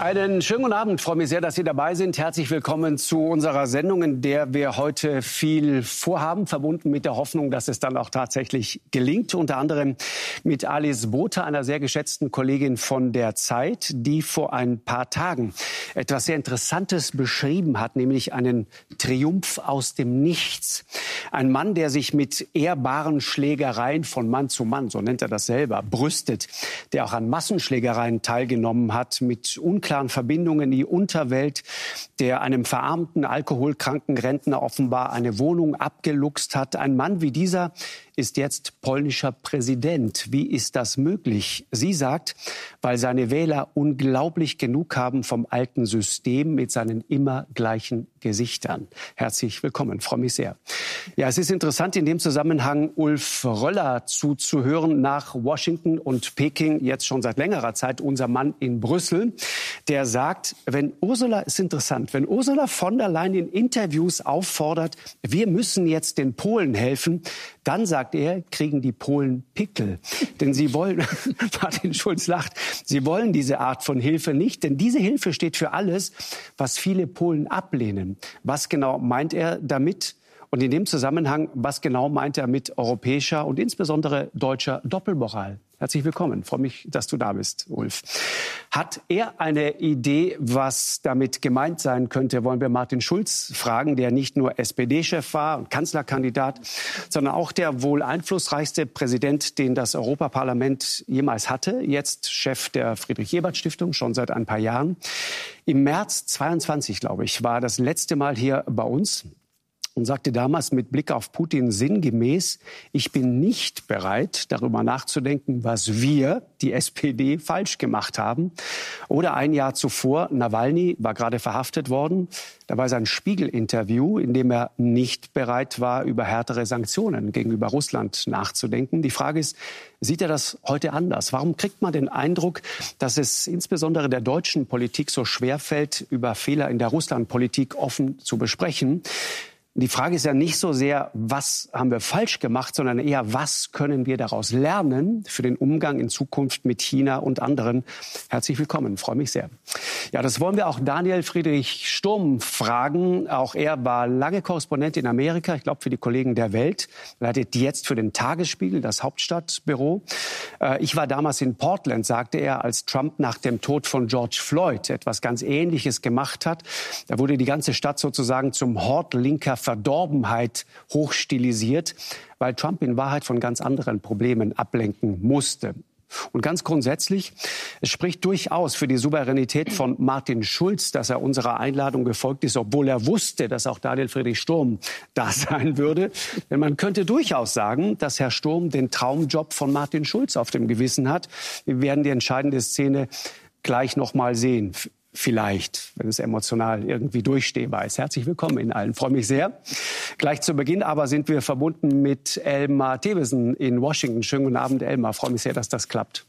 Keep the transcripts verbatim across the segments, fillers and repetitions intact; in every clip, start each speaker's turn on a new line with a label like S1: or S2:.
S1: Einen schönen guten Abend. Ich freue mich sehr, dass Sie dabei sind. Herzlich willkommen zu unserer Sendung, in der wir heute viel vorhaben, verbunden mit der Hoffnung, dass es dann auch tatsächlich gelingt. Unter anderem mit Alice Botha, einer sehr geschätzten Kollegin von der Zeit, die vor ein paar Tagen etwas sehr Interessantes beschrieben hat, nämlich einen Triumph aus dem Nichts. Ein Mann, der sich mit ehrbaren Schlägereien von Mann zu Mann, so nennt er das selber, brüstet, der auch an Massenschlägereien teilgenommen hat, mit unklaren Verbindungen in die Unterwelt, der einem verarmten, alkoholkranken Rentner offenbar eine Wohnung abgeluchst hat. Ein Mann wie dieser ist jetzt polnischer Präsident. Wie ist das möglich? Sie sagt, weil seine Wähler unglaublich genug haben vom alten System mit seinen immer gleichen Gesichtern. Herzlich willkommen, freue mich sehr. Ja, es ist interessant, in dem Zusammenhang Ulf Röller zuzuhören, nach Washington und Peking, jetzt schon seit längerer Zeit unser Mann in Brüssel, der sagt, wenn Ursula, ist interessant, wenn Ursula von der Leyen in Interviews auffordert, wir müssen jetzt den Polen helfen, dann sagt er, kriegen die Polen Pickel. Denn sie wollen, Martin Schulz lacht, sie wollen diese Art von Hilfe nicht, denn diese Hilfe steht für alles, was viele Polen ablehnen. Was genau meint er damit? Und in dem Zusammenhang, was genau meint er mit europäischer und insbesondere deutscher Doppelmoral? Herzlich willkommen. Ich freue mich, dass du da bist, Ulf. Hat er eine Idee, was damit gemeint sein könnte, wollen wir Martin Schulz fragen, der nicht nur S P D-Chef war und Kanzlerkandidat, sondern auch der wohl einflussreichste Präsident, den das Europaparlament jemals hatte. Jetzt Chef der Friedrich-Ebert-Stiftung, schon seit ein paar Jahren. Im März zweiundzwanzig, glaube ich, war das letzte Mal hier bei uns und sagte damals mit Blick auf Putin sinngemäß, ich bin nicht bereit, darüber nachzudenken, was wir, die S P D, falsch gemacht haben. Oder ein Jahr zuvor, Nawalny war gerade verhaftet worden. Da war sein Spiegel-Interview, in dem er nicht bereit war, über härtere Sanktionen gegenüber Russland nachzudenken. Die Frage ist, sieht er das heute anders? Warum kriegt man den Eindruck, dass es insbesondere der deutschen Politik so schwerfällt, über Fehler in der Russlandpolitik offen zu besprechen? Die Frage ist ja nicht so sehr, was haben wir falsch gemacht, sondern eher, was können wir daraus lernen für den Umgang in Zukunft mit China und anderen. Herzlich willkommen, freue mich sehr. Ja, das wollen wir auch Daniel Friedrich Sturm fragen. Auch er war lange Korrespondent in Amerika, ich glaube für die Kollegen der Welt. Leitet jetzt für den Tagesspiegel, das Hauptstadtbüro. Ich war damals in Portland, sagte er, als Trump nach dem Tod von George Floyd etwas ganz Ähnliches gemacht hat. Da wurde die ganze Stadt sozusagen zum Hort linker Verdorbenheit hochstilisiert, weil Trump in Wahrheit von ganz anderen Problemen ablenken musste. Und ganz grundsätzlich, es spricht durchaus für die Souveränität von Martin Schulz, dass er unserer Einladung gefolgt ist, obwohl er wusste, dass auch Daniel Friedrich Sturm da sein würde. Denn man könnte durchaus sagen, dass Herr Sturm den Traumjob von Martin Schulz auf dem Gewissen hat. Wir werden die entscheidende Szene gleich noch mal sehen. Vielleicht, wenn es emotional irgendwie durchstehbar ist. Herzlich willkommen Ihnen allen. Freue mich sehr. Gleich zu Beginn aber sind wir verbunden mit Elmar Thewesen in Washington. Schönen guten Abend, Elmar. Freue mich sehr, dass das klappt.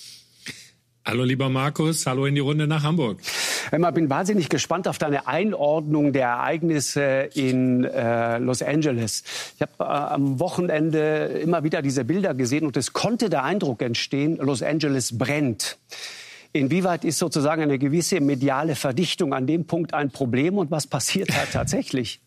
S2: Hallo, lieber Markus. Hallo in die Runde nach Hamburg.
S1: Elmar, bin wahnsinnig gespannt auf deine Einordnung der Ereignisse in äh, Los Angeles. Ich habe äh, am Wochenende immer wieder diese Bilder gesehen und es konnte der Eindruck entstehen, Los Angeles brennt. Inwieweit ist sozusagen eine gewisse mediale Verdichtung an dem Punkt ein Problem und was passiert da tatsächlich?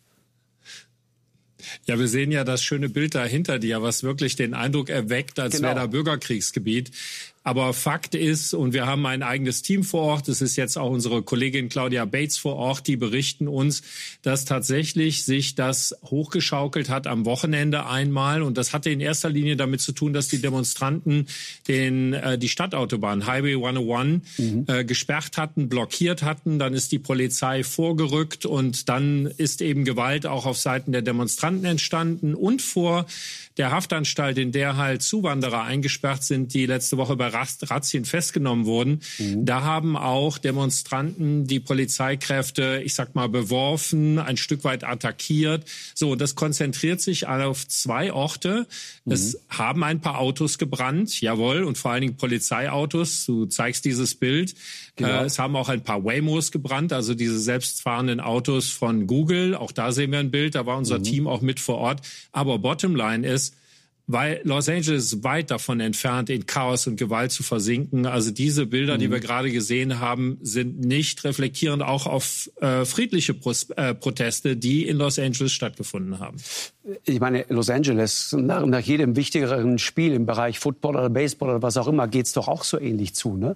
S2: Ja, wir sehen ja das schöne Bild da hinter dir, was wirklich den Eindruck erweckt, als
S1: genau.
S2: wäre da Bürgerkriegsgebiet. Aber Fakt ist, und wir haben ein eigenes Team vor Ort, es ist jetzt auch unsere Kollegin Claudia Bates vor Ort, die berichten uns, dass tatsächlich sich das hochgeschaukelt hat am Wochenende einmal. Und das hatte in erster Linie damit zu tun, dass die Demonstranten den, äh, die Stadtautobahn Highway hunderteins mhm. äh, gesperrt hatten, blockiert hatten. Dann ist die Polizei vorgerückt und dann ist eben Gewalt auch auf Seiten der Demonstranten entstanden. Und vor der Haftanstalt, in der halt Zuwanderer eingesperrt sind, die letzte Woche bei Razzien festgenommen wurden. Mhm. Da haben auch Demonstranten die Polizeikräfte, ich sag mal, beworfen, ein Stück weit attackiert. So, das konzentriert sich auf zwei Orte. Mhm. Es haben ein paar Autos gebrannt, jawohl, und vor allen Dingen Polizeiautos. Du zeigst dieses Bild. Genau. Äh, es haben auch ein paar Waymos gebrannt, also diese selbstfahrenden Autos von Google. Auch da sehen wir ein Bild, da war unser mhm. Team auch mit vor Ort. Aber Bottomline ist, weil Los Angeles ist weit davon entfernt, in Chaos und Gewalt zu versinken. Also diese Bilder, mhm. die wir gerade gesehen haben, sind nicht reflektierend auch auf äh, friedliche Pro äh, Proteste, die in Los Angeles stattgefunden haben.
S1: Ich meine, Los Angeles, nach, nach jedem wichtigeren Spiel im Bereich Football oder Baseball oder was auch immer, geht's doch auch so ähnlich zu, ne?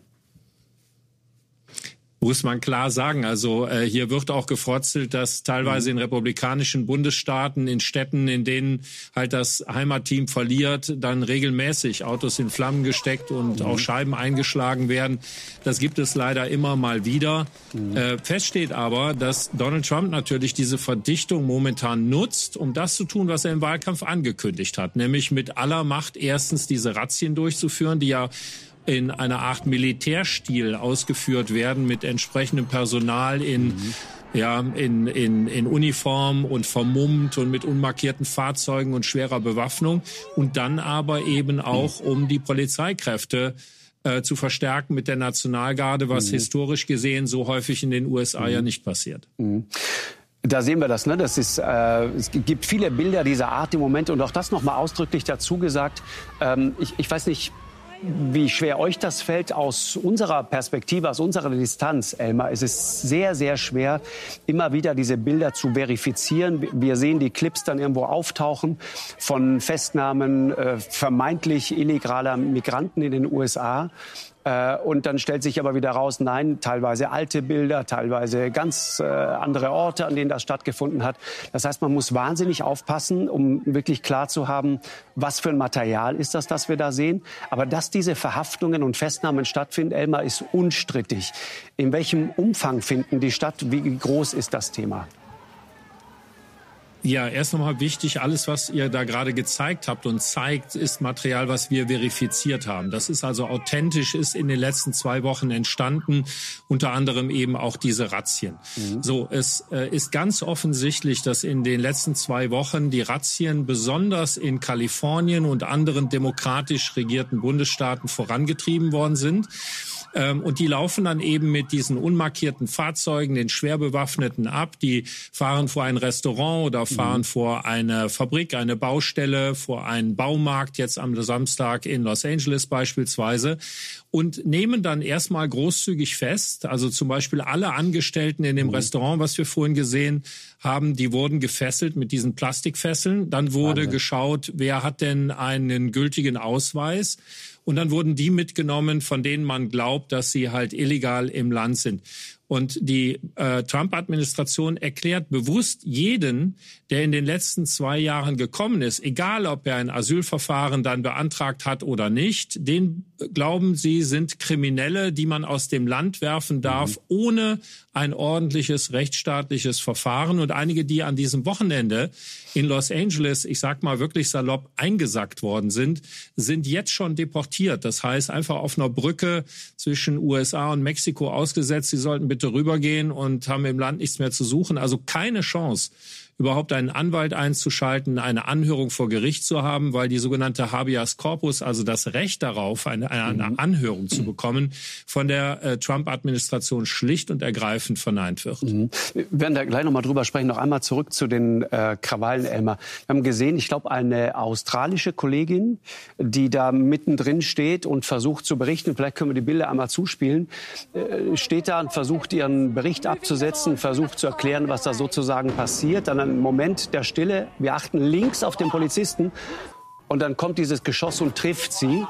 S2: Muss man klar sagen. Also äh, hier wird auch gefrotzelt, dass teilweise in republikanischen Bundesstaaten, in Städten, in denen halt das Heimatteam verliert, dann regelmäßig Autos in Flammen gesteckt und mhm. auch Scheiben eingeschlagen werden. Das gibt es leider immer mal wieder. Mhm. Äh, fest steht aber, dass Donald Trump natürlich diese Verdichtung momentan nutzt, um das zu tun, was er im Wahlkampf angekündigt hat. Nämlich mit aller Macht erstens diese Razzien durchzuführen, die ja in einer Art Militärstil ausgeführt werden mit entsprechendem Personal in mhm. ja in in in Uniform und vermummt und mit unmarkierten Fahrzeugen und schwerer Bewaffnung und dann aber eben auch um die Polizeikräfte äh, zu verstärken mit der Nationalgarde, was mhm. historisch gesehen so häufig in den U S A mhm. ja nicht passiert.
S1: Mhm. Da sehen wir das, ne? Das ist, äh, es gibt viele Bilder dieser Art im Moment und auch das nochmal ausdrücklich dazu gesagt. Ähm, ich, ich weiß nicht, wie schwer euch das fällt aus unserer Perspektive, aus unserer Distanz, Elmar. Es ist sehr, sehr schwer, immer wieder diese Bilder zu verifizieren. Wir sehen die Clips dann irgendwo auftauchen von Festnahmen äh, vermeintlich illegaler Migranten in den U S A. Äh, und dann stellt sich aber wieder raus, nein, teilweise alte Bilder, teilweise ganz äh, andere Orte, an denen das stattgefunden hat. Das heißt, man muss wahnsinnig aufpassen, um wirklich klar zu haben, was für ein Material ist das, das wir da sehen. Aber dass diese Verhaftungen und Festnahmen stattfinden, Elmar, ist unstrittig. In welchem Umfang finden die statt? Wie groß ist das Thema?
S2: Ja, erst nochmal wichtig, alles, was ihr da gerade gezeigt habt und zeigt, ist Material, was wir verifiziert haben. Das ist also authentisch, ist in den letzten zwei Wochen entstanden, unter anderem eben auch diese Razzien. Mhm. So, es äh, ist ganz offensichtlich, dass in den letzten zwei Wochen die Razzien besonders in Kalifornien und anderen demokratisch regierten Bundesstaaten vorangetrieben worden sind. Und die laufen dann eben mit diesen unmarkierten Fahrzeugen, den schwer bewaffneten ab. Die fahren vor ein Restaurant oder fahren mhm. vor eine Fabrik, eine Baustelle, vor einen Baumarkt, jetzt am Samstag in Los Angeles beispielsweise. Und nehmen dann erstmal großzügig fest, also zum Beispiel alle Angestellten in dem mhm. Restaurant, was wir vorhin gesehen haben, die wurden gefesselt mit diesen Plastikfesseln. Dann wurde Wahnsinn. geschaut, wer hat denn einen gültigen Ausweis? Und dann wurden die mitgenommen, von denen man glaubt, dass sie halt illegal im Land sind. Und die äh, Trump-Administration erklärt bewusst jeden, der in den letzten zwei Jahren gekommen ist, egal ob er ein Asylverfahren dann beantragt hat oder nicht, den glauben sie sind Kriminelle, die man aus dem Land werfen darf, mhm. ohne ein ordentliches rechtsstaatliches Verfahren. Und einige, die an diesem Wochenende in Los Angeles, ich sag mal wirklich salopp, eingesackt worden sind, sind jetzt schon deportiert. Das heißt, einfach auf einer Brücke zwischen U S A und Mexiko ausgesetzt. Sie sollten bitte rübergehen und haben im Land nichts mehr zu suchen. Also keine Chance, überhaupt einen Anwalt einzuschalten, eine Anhörung vor Gericht zu haben, weil die sogenannte Habeas Corpus, also das Recht darauf, eine, eine Anhörung zu bekommen, von der äh, Trump-Administration schlicht und ergreifend verneint wird.
S1: Mhm. Wir werden da gleich noch mal drüber sprechen. Noch einmal zurück zu den äh, Krawallen, Elmar. Wir haben gesehen, ich glaube, eine australische Kollegin, die da mittendrin steht und versucht zu berichten, vielleicht können wir die Bilder einmal zuspielen, äh, steht da und versucht, ihren Bericht abzusetzen, versucht zu erklären, was da sozusagen passiert. Dann ein Moment der Stille. Wir achten links auf den Polizisten und dann kommt dieses Geschoss und trifft sie.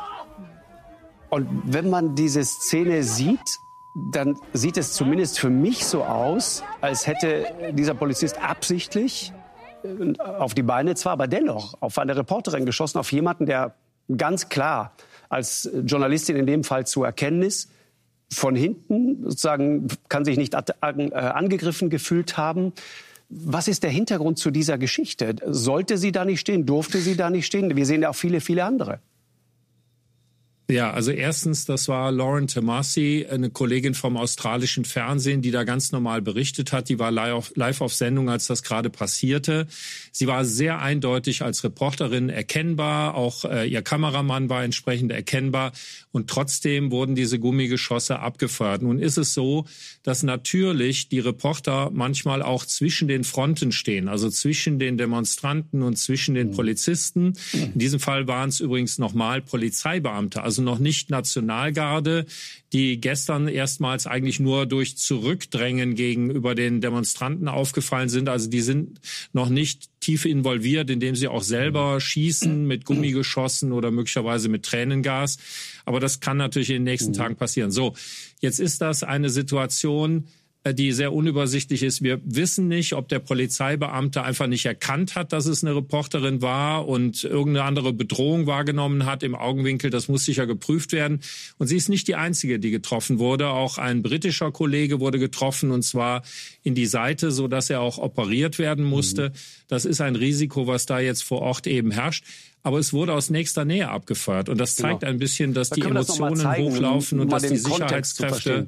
S1: Und wenn man diese Szene sieht, dann sieht es zumindest für mich so aus, als hätte dieser Polizist absichtlich auf die Beine zwar, aber dennoch auf eine Reporterin geschossen, auf jemanden, der ganz klar als Journalistin in dem Fall zu erkennen ist, von hinten sozusagen kann sich nicht angegriffen gefühlt haben. Was ist der Hintergrund zu dieser Geschichte? Sollte sie da nicht stehen? Durfte sie da nicht stehen? Wir sehen ja auch viele, viele andere.
S2: Ja, also erstens, das war Lauren Tomasi, eine Kollegin vom australischen Fernsehen, die da ganz normal berichtet hat. Die war live auf Sendung, als das gerade passierte. Sie war sehr eindeutig als Reporterin erkennbar. Auch äh, ihr Kameramann war entsprechend erkennbar. Und trotzdem wurden diese Gummigeschosse abgefeuert. Nun ist es so, dass natürlich die Reporter manchmal auch zwischen den Fronten stehen, also zwischen den Demonstranten und zwischen den Polizisten. In diesem Fall waren es übrigens nochmal Polizeibeamte, also noch nicht Nationalgarde, die gestern erstmals eigentlich nur durch Zurückdrängen gegenüber den Demonstranten aufgefallen sind. Also die sind noch nicht tief involviert, indem sie auch selber schießen mit Gummigeschossen oder möglicherweise mit Tränengas. Aber das kann natürlich in den nächsten Tagen passieren. So, jetzt ist das eine Situation, die sehr unübersichtlich ist. Wir wissen nicht, ob der Polizeibeamte einfach nicht erkannt hat, dass es eine Reporterin war und irgendeine andere Bedrohung wahrgenommen hat im Augenwinkel. Das muss sicher geprüft werden. Und sie ist nicht die Einzige, die getroffen wurde. Auch ein britischer Kollege wurde getroffen, und zwar in die Seite, sodass er auch operiert werden musste. Mhm. Das ist ein Risiko, was da jetzt vor Ort eben herrscht. Aber es wurde aus nächster Nähe abgefeuert. Und das zeigt genau. ein bisschen, dass da die Emotionen das hochlaufen und dass die Sicherheitskräfte...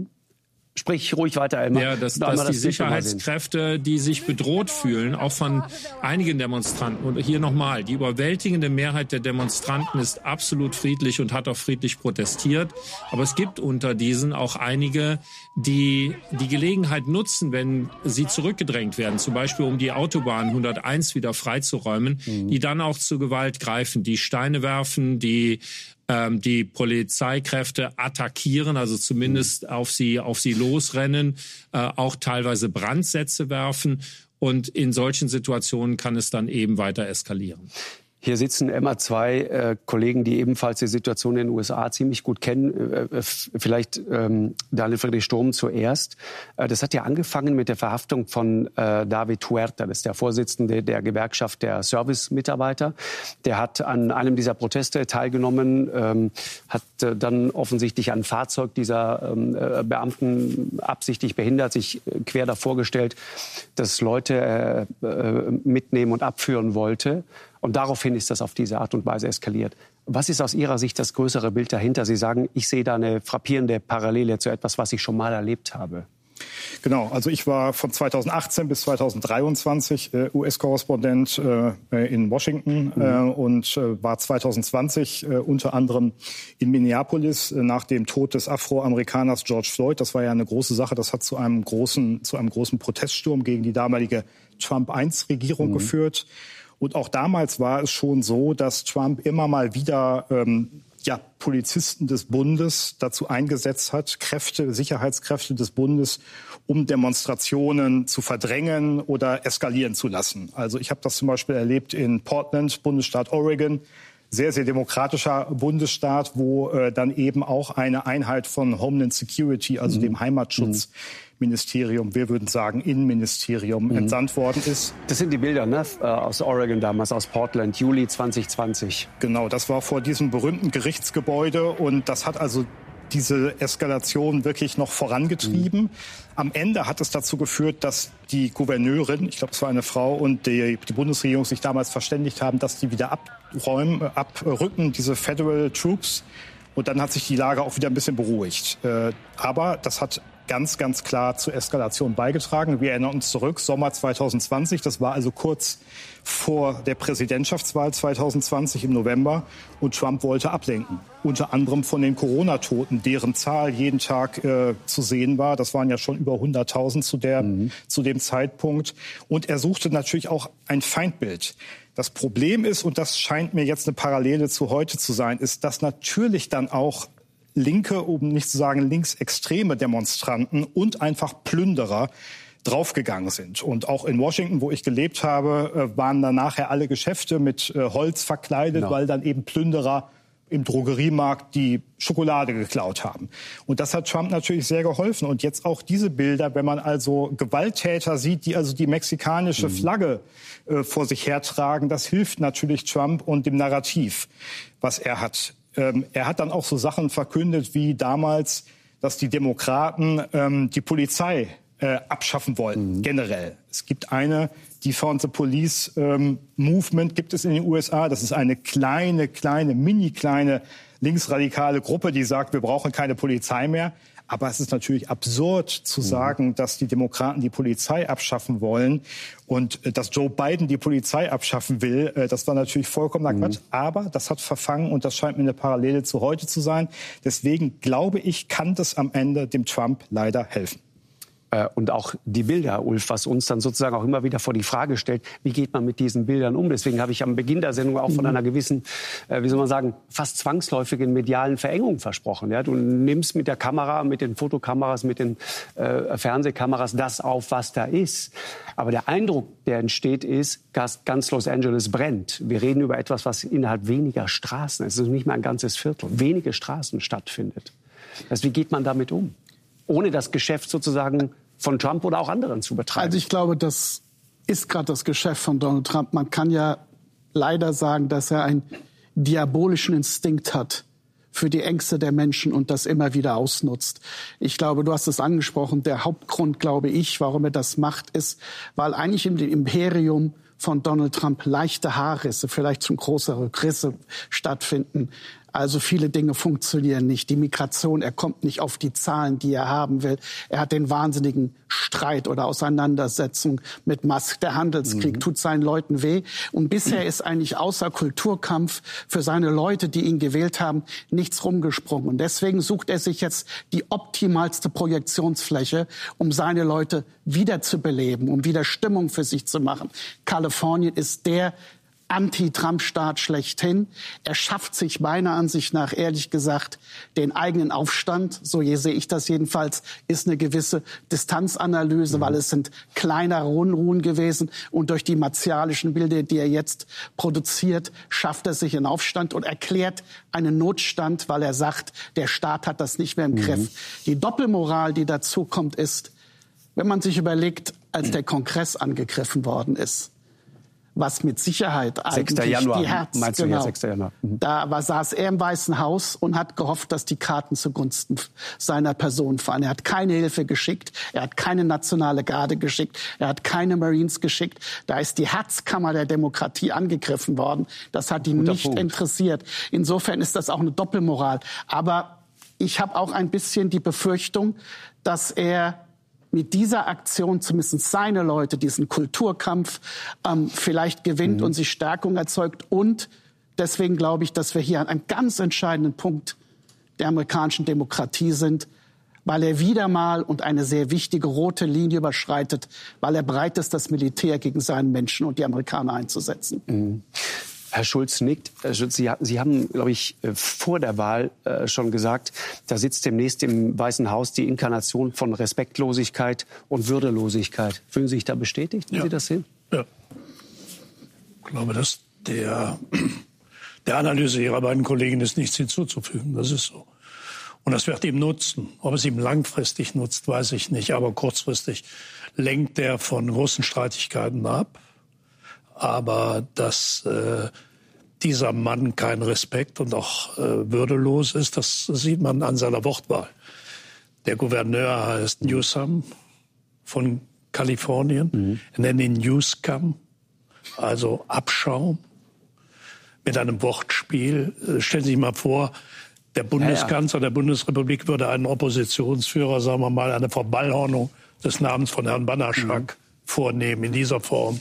S1: Sprich ruhig weiter, Elmar.
S2: Ja, dass, dass das die Sicherheitskräfte, die sich bedroht fühlen, auch von einigen Demonstranten. Und hier nochmal, die überwältigende Mehrheit der Demonstranten ist absolut friedlich und hat auch friedlich protestiert. Aber es gibt unter diesen auch einige, die die Gelegenheit nutzen, wenn sie zurückgedrängt werden, zum Beispiel um die Autobahn hunderteins wieder freizuräumen, mhm. die dann auch zu Gewalt greifen, die Steine werfen, die ähm, die Polizeikräfte attackieren, also zumindest mhm. auf sie auf sie losrennen, äh, auch teilweise Brandsätze werfen. Und in solchen Situationen kann es dann eben weiter eskalieren.
S1: Hier sitzen immer zwei äh, Kollegen, die ebenfalls die Situation in den U S A ziemlich gut kennen. Äh, vielleicht ähm, Daniel Friedrich Sturm zuerst. Äh, das hat ja angefangen mit der Verhaftung von äh, David Huerta. Das ist der Vorsitzende der Gewerkschaft der Service-Mitarbeiter. Der hat an einem dieser Proteste teilgenommen, ähm, hat äh, dann offensichtlich ein Fahrzeug dieser ähm, äh, Beamten absichtlich behindert, sich quer davor gestellt, das Leute äh, äh, mitnehmen und abführen wollte. Und daraufhin ist das auf diese Art und Weise eskaliert. Was ist aus Ihrer Sicht das größere Bild dahinter? Sie sagen, ich sehe da eine frappierende Parallele zu etwas, was ich schon mal erlebt habe.
S3: Genau, also ich war von zweitausendachtzehn bis zweitausenddreiundzwanzig äh, U S-Korrespondent äh, in Washington mhm. äh, und äh, war zweitausendzwanzig äh, unter anderem in Minneapolis äh, nach dem Tod des Afroamerikaners George Floyd. Das war ja eine große Sache. Das hat zu einem großen, zu einem großen Proteststurm gegen die damalige Trump eins Regierung mhm. geführt. Und auch damals war es schon so, dass Trump immer mal wieder ähm, ja, Polizisten des Bundes dazu eingesetzt hat, Kräfte, Sicherheitskräfte des Bundes, um Demonstrationen zu verdrängen oder eskalieren zu lassen. Also ich habe das zum Beispiel erlebt in Portland, Bundesstaat Oregon, sehr, sehr demokratischer Bundesstaat, wo äh, dann eben auch eine Einheit von Homeland Security, also mhm. dem Heimatschutzministerium, wir würden sagen Innenministerium, mhm. entsandt worden ist.
S1: Das sind die Bilder, ne? Aus Oregon damals, aus Portland, Juli zwanzig zwanzig.
S3: Genau, das war vor diesem berühmten Gerichtsgebäude und das hat also diese Eskalation wirklich noch vorangetrieben. Mhm. Am Ende hat es dazu geführt, dass die Gouverneurin, ich glaube, es war eine Frau, und die, die Bundesregierung sich damals verständigt haben, dass die wieder abräumen, abrücken, diese Federal Troops. Und dann hat sich die Lage auch wieder ein bisschen beruhigt. Aber das hat ganz, ganz klar zur Eskalation beigetragen. Wir erinnern uns zurück, Sommer zweitausendzwanzig, das war also kurz vor der Präsidentschaftswahl zweitausendzwanzig im November. Und Trump wollte ablenken, unter anderem von den Corona-Toten, deren Zahl jeden Tag äh, zu sehen war. Das waren ja schon über hunderttausend zu, der, mhm. zu dem Zeitpunkt. Und er suchte natürlich auch ein Feindbild. Das Problem ist, und das scheint mir jetzt eine Parallele zu heute zu sein, ist, dass natürlich dann auch linke, um nicht zu sagen linksextreme Demonstranten und einfach Plünderer draufgegangen sind. Und auch in Washington, wo ich gelebt habe, waren dann nachher alle Geschäfte mit Holz verkleidet, genau. weil dann eben Plünderer im Drogeriemarkt die Schokolade geklaut haben. Und das hat Trump natürlich sehr geholfen. Und jetzt auch diese Bilder, wenn man also Gewalttäter sieht, die also die mexikanische mhm. Flagge äh, vor sich hertragen, das hilft natürlich Trump und dem Narrativ, was er hat. Ähm, er hat dann auch so Sachen verkündet wie damals, dass die Demokraten ähm, die Polizei äh, abschaffen wollten, mhm. generell. Es gibt eine Defund the Police ähm, Movement, gibt es in den U S A. Das ist eine kleine, kleine, mini kleine linksradikale Gruppe, die sagt, wir brauchen keine Polizei mehr. Aber es ist natürlich absurd zu sagen, dass die Demokraten die Polizei abschaffen wollen und äh, dass Joe Biden die Polizei abschaffen will. Äh, das war natürlich vollkommener Quatsch. Mhm. Aber das hat verfangen und das scheint mir eine Parallele zu heute zu sein. Deswegen glaube ich, kann das am Ende dem Trump leider helfen.
S1: Und auch die Bilder, Ulf, was uns dann sozusagen auch immer wieder vor die Frage stellt, wie geht man mit diesen Bildern um? Deswegen habe ich am Beginn der Sendung auch von einer gewissen, äh, wie soll man sagen, fast zwangsläufigen medialen Verengung versprochen. Ja? Du nimmst mit der Kamera, mit den Fotokameras, mit den äh, Fernsehkameras das auf, was da ist. Aber der Eindruck, der entsteht, ist, dass ganz Los Angeles brennt. Wir reden über etwas, was innerhalb weniger Straßen, es ist nicht mal ein ganzes Viertel, wenige Straßen stattfindet. Das, wie geht man damit um? Ohne das Geschäft sozusagen von Trump oder auch anderen zu betreiben.
S4: Also ich glaube, das ist gerade das Geschäft von Donald Trump. Man kann ja leider sagen, dass er einen diabolischen Instinkt hat für die Ängste der Menschen und das immer wieder ausnutzt. Ich glaube, du hast es angesprochen, der Hauptgrund, glaube ich, warum er das macht, ist, weil eigentlich im Imperium von Donald Trump leichte Haarrisse, vielleicht schon größere Risse stattfinden. Also viele Dinge funktionieren nicht. Die Migration, er kommt nicht auf die Zahlen, die er haben will. Er hat den wahnsinnigen Streit oder Auseinandersetzung mit Musk. Der Handelskrieg mhm. tut seinen Leuten weh. Und bisher ist eigentlich außer Kulturkampf für seine Leute, die ihn gewählt haben, nichts rumgesprungen. Und deswegen sucht er sich jetzt die optimalste Projektionsfläche, um seine Leute wiederzubeleben, um wieder Stimmung für sich zu machen. Kalifornien ist der Anti-Trump-Staat schlechthin. Er schafft sich meiner Ansicht nach, ehrlich gesagt, den eigenen Aufstand. So sehe ich das jedenfalls, ist eine gewisse Distanzanalyse, mhm. weil es sind kleinere Unruhen gewesen. Und durch die martialischen Bilder, die er jetzt produziert, schafft er sich einen Aufstand und erklärt einen Notstand, weil er sagt, der Staat hat das nicht mehr im mhm. Griff. Die Doppelmoral, die dazu kommt, ist, wenn man sich überlegt, als der Kongress angegriffen worden ist, was mit Sicherheit eigentlich
S1: sechster Januar,
S4: die Herz,
S1: meinst du
S4: genau,
S1: ja, sechster Januar. Mhm.
S4: Da war, saß er im Weißen Haus und hat gehofft, dass die Karten zugunsten seiner Person fallen. Er hat keine Hilfe geschickt, er hat keine nationale Garde geschickt, er hat keine Marines geschickt. Da ist die Herzkammer der Demokratie angegriffen worden. Das hat ihn nicht Punkt. interessiert. Insofern ist das auch eine Doppelmoral. Aber ich habe auch ein bisschen die Befürchtung, dass er mit dieser Aktion zumindest seine Leute diesen Kulturkampf ähm, vielleicht gewinnt mhm. und sich Stärkung erzeugt. Und deswegen glaube ich, dass wir hier an einem ganz entscheidenden Punkt der amerikanischen Demokratie sind, weil er wieder mal und eine sehr wichtige rote Linie überschreitet, weil er bereit ist, das Militär gegen seinen Menschen und die Amerikaner einzusetzen.
S1: Mhm. Herr Schulz nickt. Herr Schulz, Sie, Sie haben, glaube ich, vor der Wahl äh, schon gesagt, da sitzt demnächst im Weißen Haus die Inkarnation von Respektlosigkeit und Würdelosigkeit. Fühlen Sie sich da bestätigt, wie
S5: ja.
S1: Sie das sehen?
S5: Ja. Ich glaube, dass der, der Analyse Ihrer beiden Kollegen ist nichts hinzuzufügen. Das ist so. Und das wird ihm nutzen. Ob es ihm langfristig nutzt, weiß ich nicht. Aber kurzfristig lenkt er von großen Streitigkeiten ab. Aber dass äh, dieser Mann kein Respekt und auch äh, würdelos ist, das sieht man an seiner Wortwahl. Der Gouverneur heißt Newsom von Kalifornien. Mhm. Er nennt ihn Newscam, also Abschaum, mit einem Wortspiel. Äh, stellen Sie sich mal vor, der Bundeskanzler ja, ja. der Bundesrepublik würde einen Oppositionsführer, sagen wir mal, eine Verballhornung des Namens von Herrn Banaschak mhm. vornehmen in dieser Form.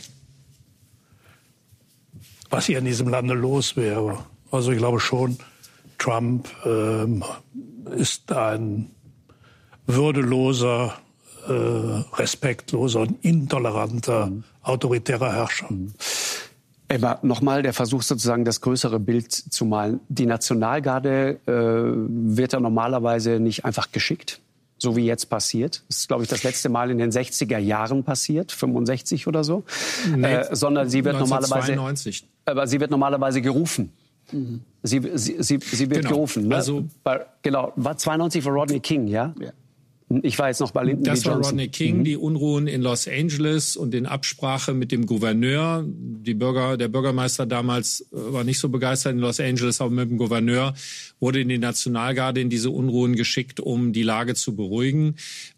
S5: Was hier in diesem Lande los wäre. Also ich glaube schon, Trump ähm, ist ein würdeloser, äh, respektloser und intoleranter, mhm. autoritärer Herrscher. Mhm.
S1: Emma, nochmal der Versuch sozusagen, das größere Bild zu malen. Die Nationalgarde äh, wird da normalerweise nicht einfach geschickt, so wie jetzt passiert. Das ist, glaube ich, das letzte Mal in den sechziger Jahren passiert, fünfundsechzig oder so. Nee, äh, sondern sie wird
S2: neunzehnhundertzweiundneunzig.
S1: normalerweise, aber sie wird normalerweise gerufen. Mhm. Sie, sie, sie, sie wird genau. gerufen. Ne? Also, Bei, genau, war zweiundneunzig war Rodney King, ja? ja. Ich war jetzt noch bei Lyndon B. Johnson.
S2: Das war Rodney King, mhm. die Unruhen in Los Angeles und in Absprache mit dem Gouverneur. Die Bürger, der Bürgermeister damals war nicht so begeistert in Los Angeles, aber mit dem Gouverneur wurde in die Nationalgarde in diese Unruhen geschickt, um die Lage zu beruhigen.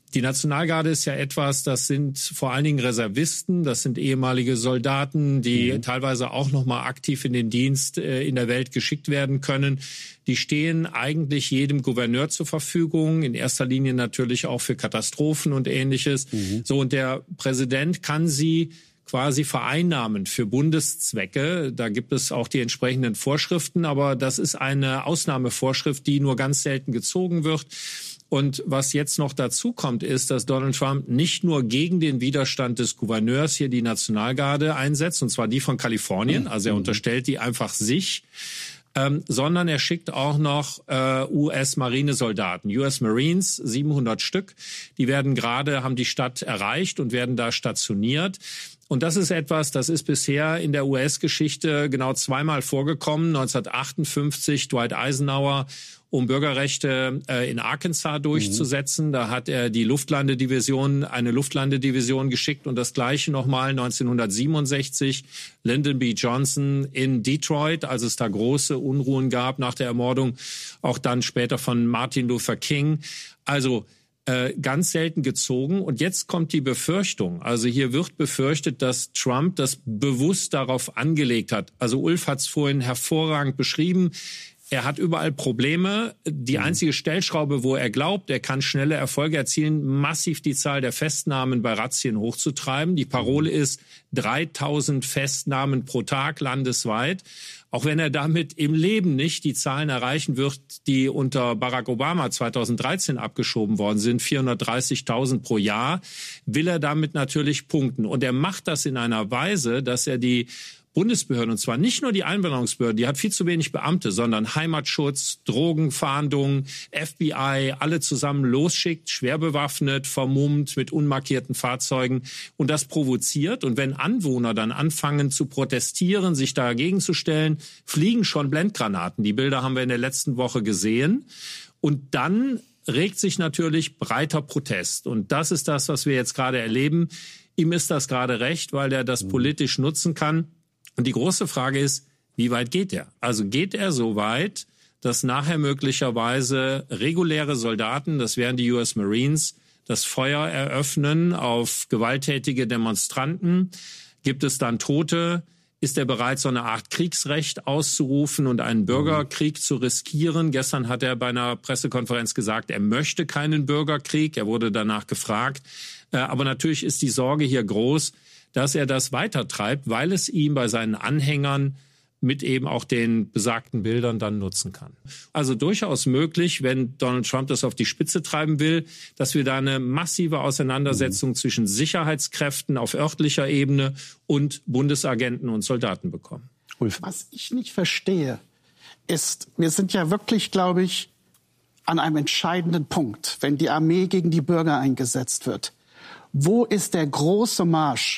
S2: Die Nationalgarde ist ja etwas, das sind vor allen Dingen Reservisten, das sind ehemalige Soldaten, die mhm. teilweise auch noch mal aktiv in den Dienst äh, in der Welt geschickt werden können. Die stehen eigentlich jedem Gouverneur zur Verfügung, in erster Linie natürlich auch für Katastrophen und Ähnliches. Mhm. So, und der Präsident kann sie quasi vereinnahmen für Bundeszwecke. Da gibt es auch die entsprechenden Vorschriften, aber das ist eine Ausnahmevorschrift, die nur ganz selten gezogen wird. Und was jetzt noch dazu kommt, ist, dass Donald Trump nicht nur gegen den Widerstand des Gouverneurs hier die Nationalgarde einsetzt, und zwar die von Kalifornien, also er unterstellt die einfach sich, ähm, sondern er schickt auch noch äh, U S-Marinesoldaten, U S Marines, siebenhundert Stück. Die werden gerade, haben die Stadt erreicht und werden da stationiert. Und das ist etwas, das ist bisher in der U S-Geschichte genau zweimal vorgekommen. neunzehnhundertachtundfünfzig Dwight Eisenhower, um Bürgerrechte äh, in Arkansas durchzusetzen. Mhm. Da hat er die Luftlandedivision, eine Luftlandedivision geschickt. Und das Gleiche nochmal neunzehnhundertsiebenundsechzig, Lyndon B. Johnson in Detroit, als es da große Unruhen gab nach der Ermordung, auch dann später von Martin Luther King. Also Äh, ganz selten gezogen. Und jetzt kommt die Befürchtung. Also hier wird befürchtet, dass Trump das bewusst darauf angelegt hat. Also Ulf hat es vorhin hervorragend beschrieben. Er hat überall Probleme. Die einzige Stellschraube, wo er glaubt, er kann schnelle Erfolge erzielen, massiv die Zahl der Festnahmen bei Razzien hochzutreiben. Die Parole ist dreitausend Festnahmen pro Tag landesweit. Auch wenn er damit im Leben nicht die Zahlen erreichen wird, die unter Barack Obama zweitausenddreizehn abgeschoben worden sind, vierhundertdreißigtausend pro Jahr, will er damit natürlich punkten. Und er macht das in einer Weise, dass er die Bundesbehörden, und zwar nicht nur die Einwanderungsbehörde, die hat viel zu wenig Beamte, sondern Heimatschutz, Drogenfahndung, F B I, alle zusammen losschickt, schwer bewaffnet, vermummt, mit unmarkierten Fahrzeugen. Und das provoziert. Und wenn Anwohner dann anfangen zu protestieren, sich dagegen zu stellen, fliegen schon Blendgranaten. Die Bilder haben wir in der letzten Woche gesehen. Und dann regt sich natürlich breiter Protest. Und das ist das, was wir jetzt gerade erleben. Ihm ist das gerade recht, weil er das politisch nutzen kann. Und die große Frage ist, wie weit geht er? Also geht er so weit, dass nachher möglicherweise reguläre Soldaten, das wären die U S Marines, das Feuer eröffnen auf gewalttätige Demonstranten? Gibt es dann Tote? Ist er bereit, so eine Art Kriegsrecht auszurufen und einen Bürgerkrieg zu riskieren? Gestern hat er bei einer Pressekonferenz gesagt, er möchte keinen Bürgerkrieg. Er wurde danach gefragt. Aber natürlich ist die Sorge hier groß, dass er das weitertreibt, weil es ihm bei seinen Anhängern mit eben auch den besagten Bildern dann nutzen kann. Also durchaus möglich, wenn Donald Trump das auf die Spitze treiben will, dass wir da eine massive Auseinandersetzung mhm. zwischen Sicherheitskräften auf örtlicher Ebene und Bundesagenten und Soldaten bekommen.
S4: Ulf. Was ich nicht verstehe, ist, wir sind ja wirklich, glaube ich, an einem entscheidenden Punkt, wenn die Armee gegen die Bürger eingesetzt wird. Wo ist der große Marsch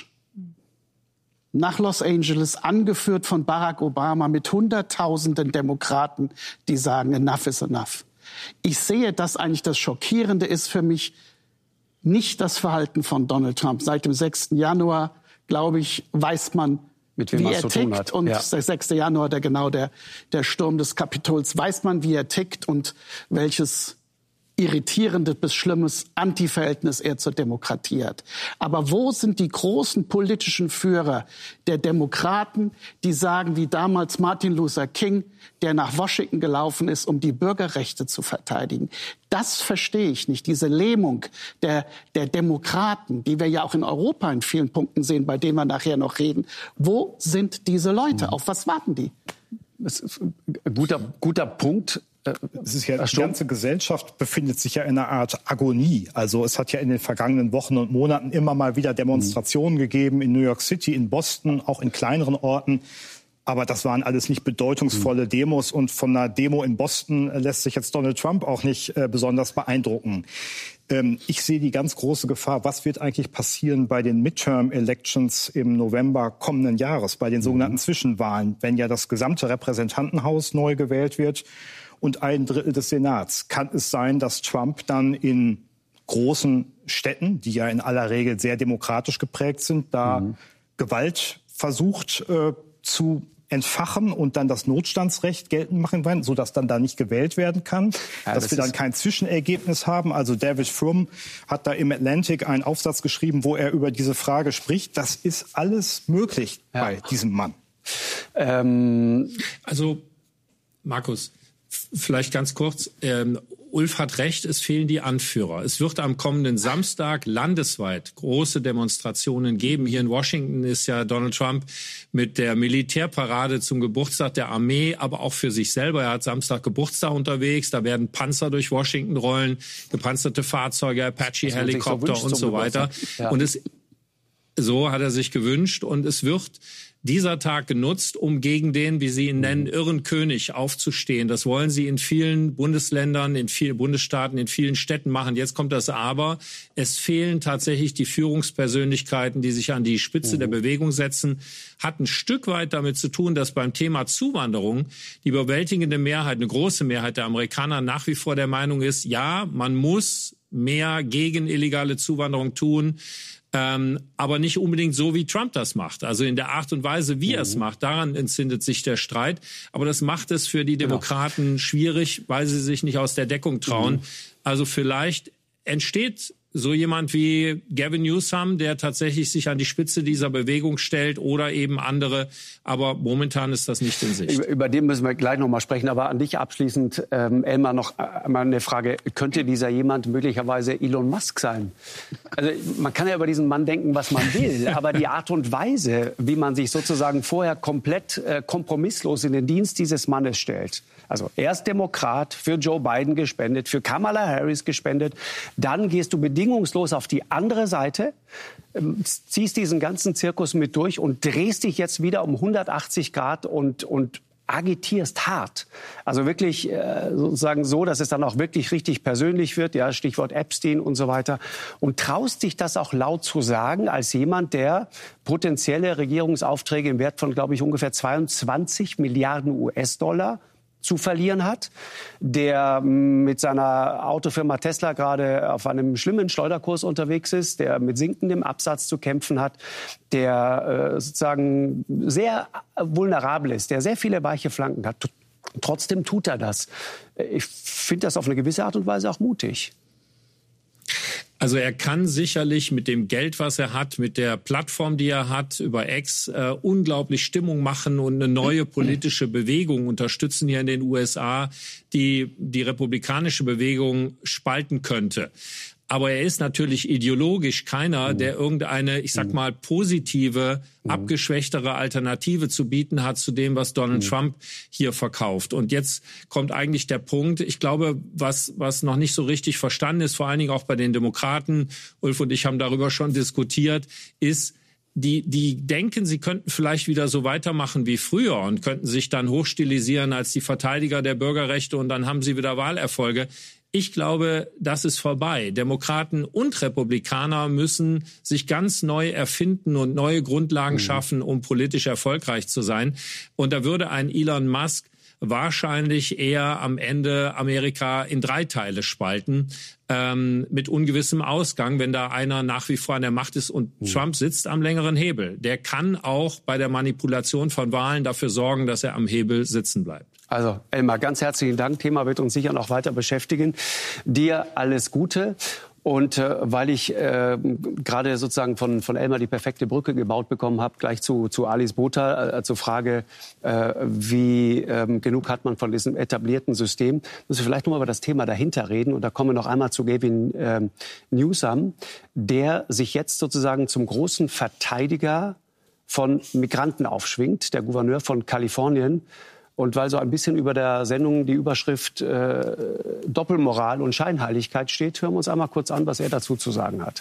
S4: nach Los Angeles, angeführt von Barack Obama mit Hunderttausenden Demokraten, die sagen, enough is enough. Ich sehe, dass eigentlich das Schockierende ist für mich nicht das Verhalten von Donald Trump. Seit dem sechsten Januar, glaube ich, weiß man, mit wem wie er tickt. Und ja. der sechste Januar, der genau der, der Sturm des Kapitols, weiß man, wie er tickt und welches irritierendes bis schlimmes Antiverhältnis er zur Demokratie hat. Aber wo sind die großen politischen Führer der Demokraten, die sagen, wie damals Martin Luther King, der nach Washington gelaufen ist, um die Bürgerrechte zu verteidigen? Das verstehe ich nicht. Diese Lähmung der, der Demokraten, die wir ja auch in Europa in vielen Punkten sehen, bei denen wir nachher noch reden. Wo sind diese Leute? Auf was warten die?
S1: Das ist ein guter, guter Punkt.
S3: Es ist ja, die ganze Gesellschaft befindet sich ja in einer Art Agonie. Also es hat ja in den vergangenen Wochen und Monaten immer mal wieder Demonstrationen mhm. gegeben in New York City, in Boston, auch in kleineren Orten. Aber das waren alles nicht bedeutungsvolle mhm. Demos. Und von einer Demo in Boston lässt sich jetzt Donald Trump auch nicht äh, besonders beeindrucken. Ähm, ich sehe die ganz große Gefahr, was wird eigentlich passieren bei den Midterm-Elections im November kommenden Jahres, bei den sogenannten mhm. Zwischenwahlen, wenn ja das gesamte Repräsentantenhaus neu gewählt wird und ein Drittel des Senats. Kann es sein, dass Trump dann in großen Städten, die ja in aller Regel sehr demokratisch geprägt sind, da mhm. Gewalt versucht äh, zu entfachen und dann das Notstandsrecht geltend machen wollen, sodass dann da nicht gewählt werden kann, ja, dass das wir dann kein Zwischenergebnis haben. Also David Frum hat da im Atlantic einen Aufsatz geschrieben, wo er über diese Frage spricht. Das ist alles möglich ja. bei diesem Mann.
S2: Ähm, also Markus, vielleicht ganz kurz. Ähm, Ulf hat recht, es fehlen die Anführer. Es wird am kommenden Samstag landesweit große Demonstrationen geben. Hier in Washington ist ja Donald Trump mit der Militärparade zum Geburtstag der Armee, aber auch für sich selber. Er hat Samstag Geburtstag unterwegs. Da werden Panzer durch Washington rollen, gepanzerte Fahrzeuge, Apache-Helikopter so und so weiter. Ja. Und es, so hat er sich gewünscht. Und es wird dieser Tag genutzt, um gegen den, wie Sie ihn nennen, irren König aufzustehen. Das wollen Sie in vielen Bundesländern, in vielen Bundesstaaten, in vielen Städten machen. Jetzt kommt das Aber. Es fehlen tatsächlich die Führungspersönlichkeiten, die sich an die Spitze mhm. der Bewegung setzen. Hat ein Stück weit damit zu tun, dass beim Thema Zuwanderung die überwältigende Mehrheit, eine große Mehrheit der Amerikaner nach wie vor der Meinung ist, ja, man muss mehr gegen illegale Zuwanderung tun. Ähm, aber nicht unbedingt so, wie Trump das macht. Also in der Art und Weise, wie mhm. er es macht, daran entzündet sich der Streit. Aber das macht es für die Demokraten genau. schwierig, weil sie sich nicht aus der Deckung trauen. Mhm. Also vielleicht entsteht so jemand wie Gavin Newsom, der tatsächlich sich an die Spitze dieser Bewegung stellt oder eben andere. Aber momentan ist das nicht in Sicht.
S1: Über, über den müssen wir gleich noch mal sprechen. Aber an dich abschließend, ähm, Elmar, noch einmal eine Frage. Könnte dieser jemand möglicherweise Elon Musk sein? Also man kann ja über diesen Mann denken, was man will. Aber die Art und Weise, wie man sich sozusagen vorher komplett äh, kompromisslos in den Dienst dieses Mannes stellt. Also erst Demokrat, für Joe Biden gespendet, für Kamala Harris gespendet. Dann gehst du bedingungslos auf die andere Seite, ziehst diesen ganzen Zirkus mit durch und drehst dich jetzt wieder um hundertachtzig Grad und, und agitierst hart. Also wirklich äh, sozusagen so, dass es dann auch wirklich richtig persönlich wird, ja, Stichwort Epstein und so weiter. Und traust dich das auch laut zu sagen, als jemand, der potenzielle Regierungsaufträge im Wert von, glaube ich, ungefähr zweiundzwanzig Milliarden U S-Dollar zu verlieren hat, der mit seiner Autofirma Tesla gerade auf einem schlimmen Schleuderkurs unterwegs ist, der mit sinkendem Absatz zu kämpfen hat, der äh, sozusagen sehr vulnerabel ist, der sehr viele weiche Flanken hat. Trotzdem tut er das. Ich finde das auf eine gewisse Art und Weise auch mutig.
S2: Also er kann sicherlich mit dem Geld, was er hat, mit der Plattform, die er hat, über X, äh, unglaublich Stimmung machen und eine neue politische Bewegung unterstützen hier in den U S A, die die republikanische Bewegung spalten könnte. Aber er ist natürlich ideologisch keiner, der irgendeine, ich sag mal, positive, abgeschwächtere Alternative zu bieten hat zu dem, was Donald mhm. Trump hier verkauft. Und jetzt kommt eigentlich der Punkt, ich glaube, was, was noch nicht so richtig verstanden ist, vor allen Dingen auch bei den Demokraten, Ulf und ich haben darüber schon diskutiert, ist, Die, die denken, sie könnten vielleicht wieder so weitermachen wie früher und könnten sich dann hochstilisieren als die Verteidiger der Bürgerrechte und dann haben sie wieder Wahlerfolge. Ich glaube, das ist vorbei. Demokraten und Republikaner müssen sich ganz neu erfinden und neue Grundlagen mhm. schaffen, um politisch erfolgreich zu sein. Und da würde ein Elon Musk wahrscheinlich eher am Ende Amerika in drei Teile spalten, ähm, mit ungewissem Ausgang, wenn da einer nach wie vor an der Macht ist und mhm. Trump sitzt am längeren Hebel. Der kann auch bei der Manipulation von Wahlen dafür sorgen, dass er am Hebel sitzen bleibt.
S1: Also Elmar, ganz herzlichen Dank. Thema wird uns sicher noch weiter beschäftigen. Dir alles Gute. Und äh, weil ich äh, gerade sozusagen von, von Elmar die perfekte Brücke gebaut bekommen habe, gleich zu, zu Alice Botha, äh, zur Frage, äh, wie äh, genug hat man von diesem etablierten System, müssen wir vielleicht noch mal über das Thema dahinter reden. Und da kommen wir noch einmal zu Gavin äh, Newsom, der sich jetzt sozusagen zum großen Verteidiger von Migranten aufschwingt, der Gouverneur von Kalifornien. Und weil so ein bisschen über der Sendung die Überschrift äh, Doppelmoral und Scheinheiligkeit steht, hören wir uns einmal kurz an, was er dazu zu sagen hat.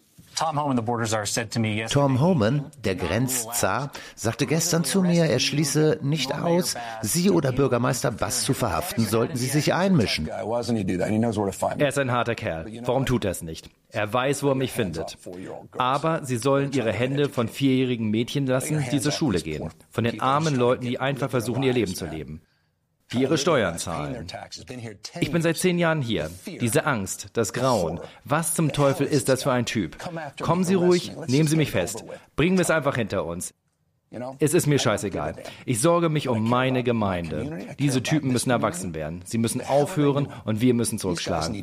S6: Tom Homan, der Grenzzar, sagte gestern zu mir, er schließe nicht aus, Sie oder Bürgermeister Bass zu verhaften, sollten Sie sich einmischen.
S7: Er ist ein harter Kerl. Warum tut er es nicht? Er weiß, wo er mich findet. Aber Sie sollen Ihre Hände von vierjährigen Mädchen lassen, die zur Schule gehen. Von den armen Leuten, die einfach versuchen, ihr Leben zu leben. Die ihre Steuern zahlen. Ich bin seit zehn Jahren hier. Diese Angst, das Grauen. Was zum Teufel ist das für ein Typ? Kommen Sie ruhig, nehmen Sie mich fest. Bringen wir es einfach hinter uns. Es ist mir scheißegal. Ich sorge mich um meine Gemeinde. Diese Typen müssen erwachsen werden. Sie müssen aufhören und wir müssen zurückschlagen.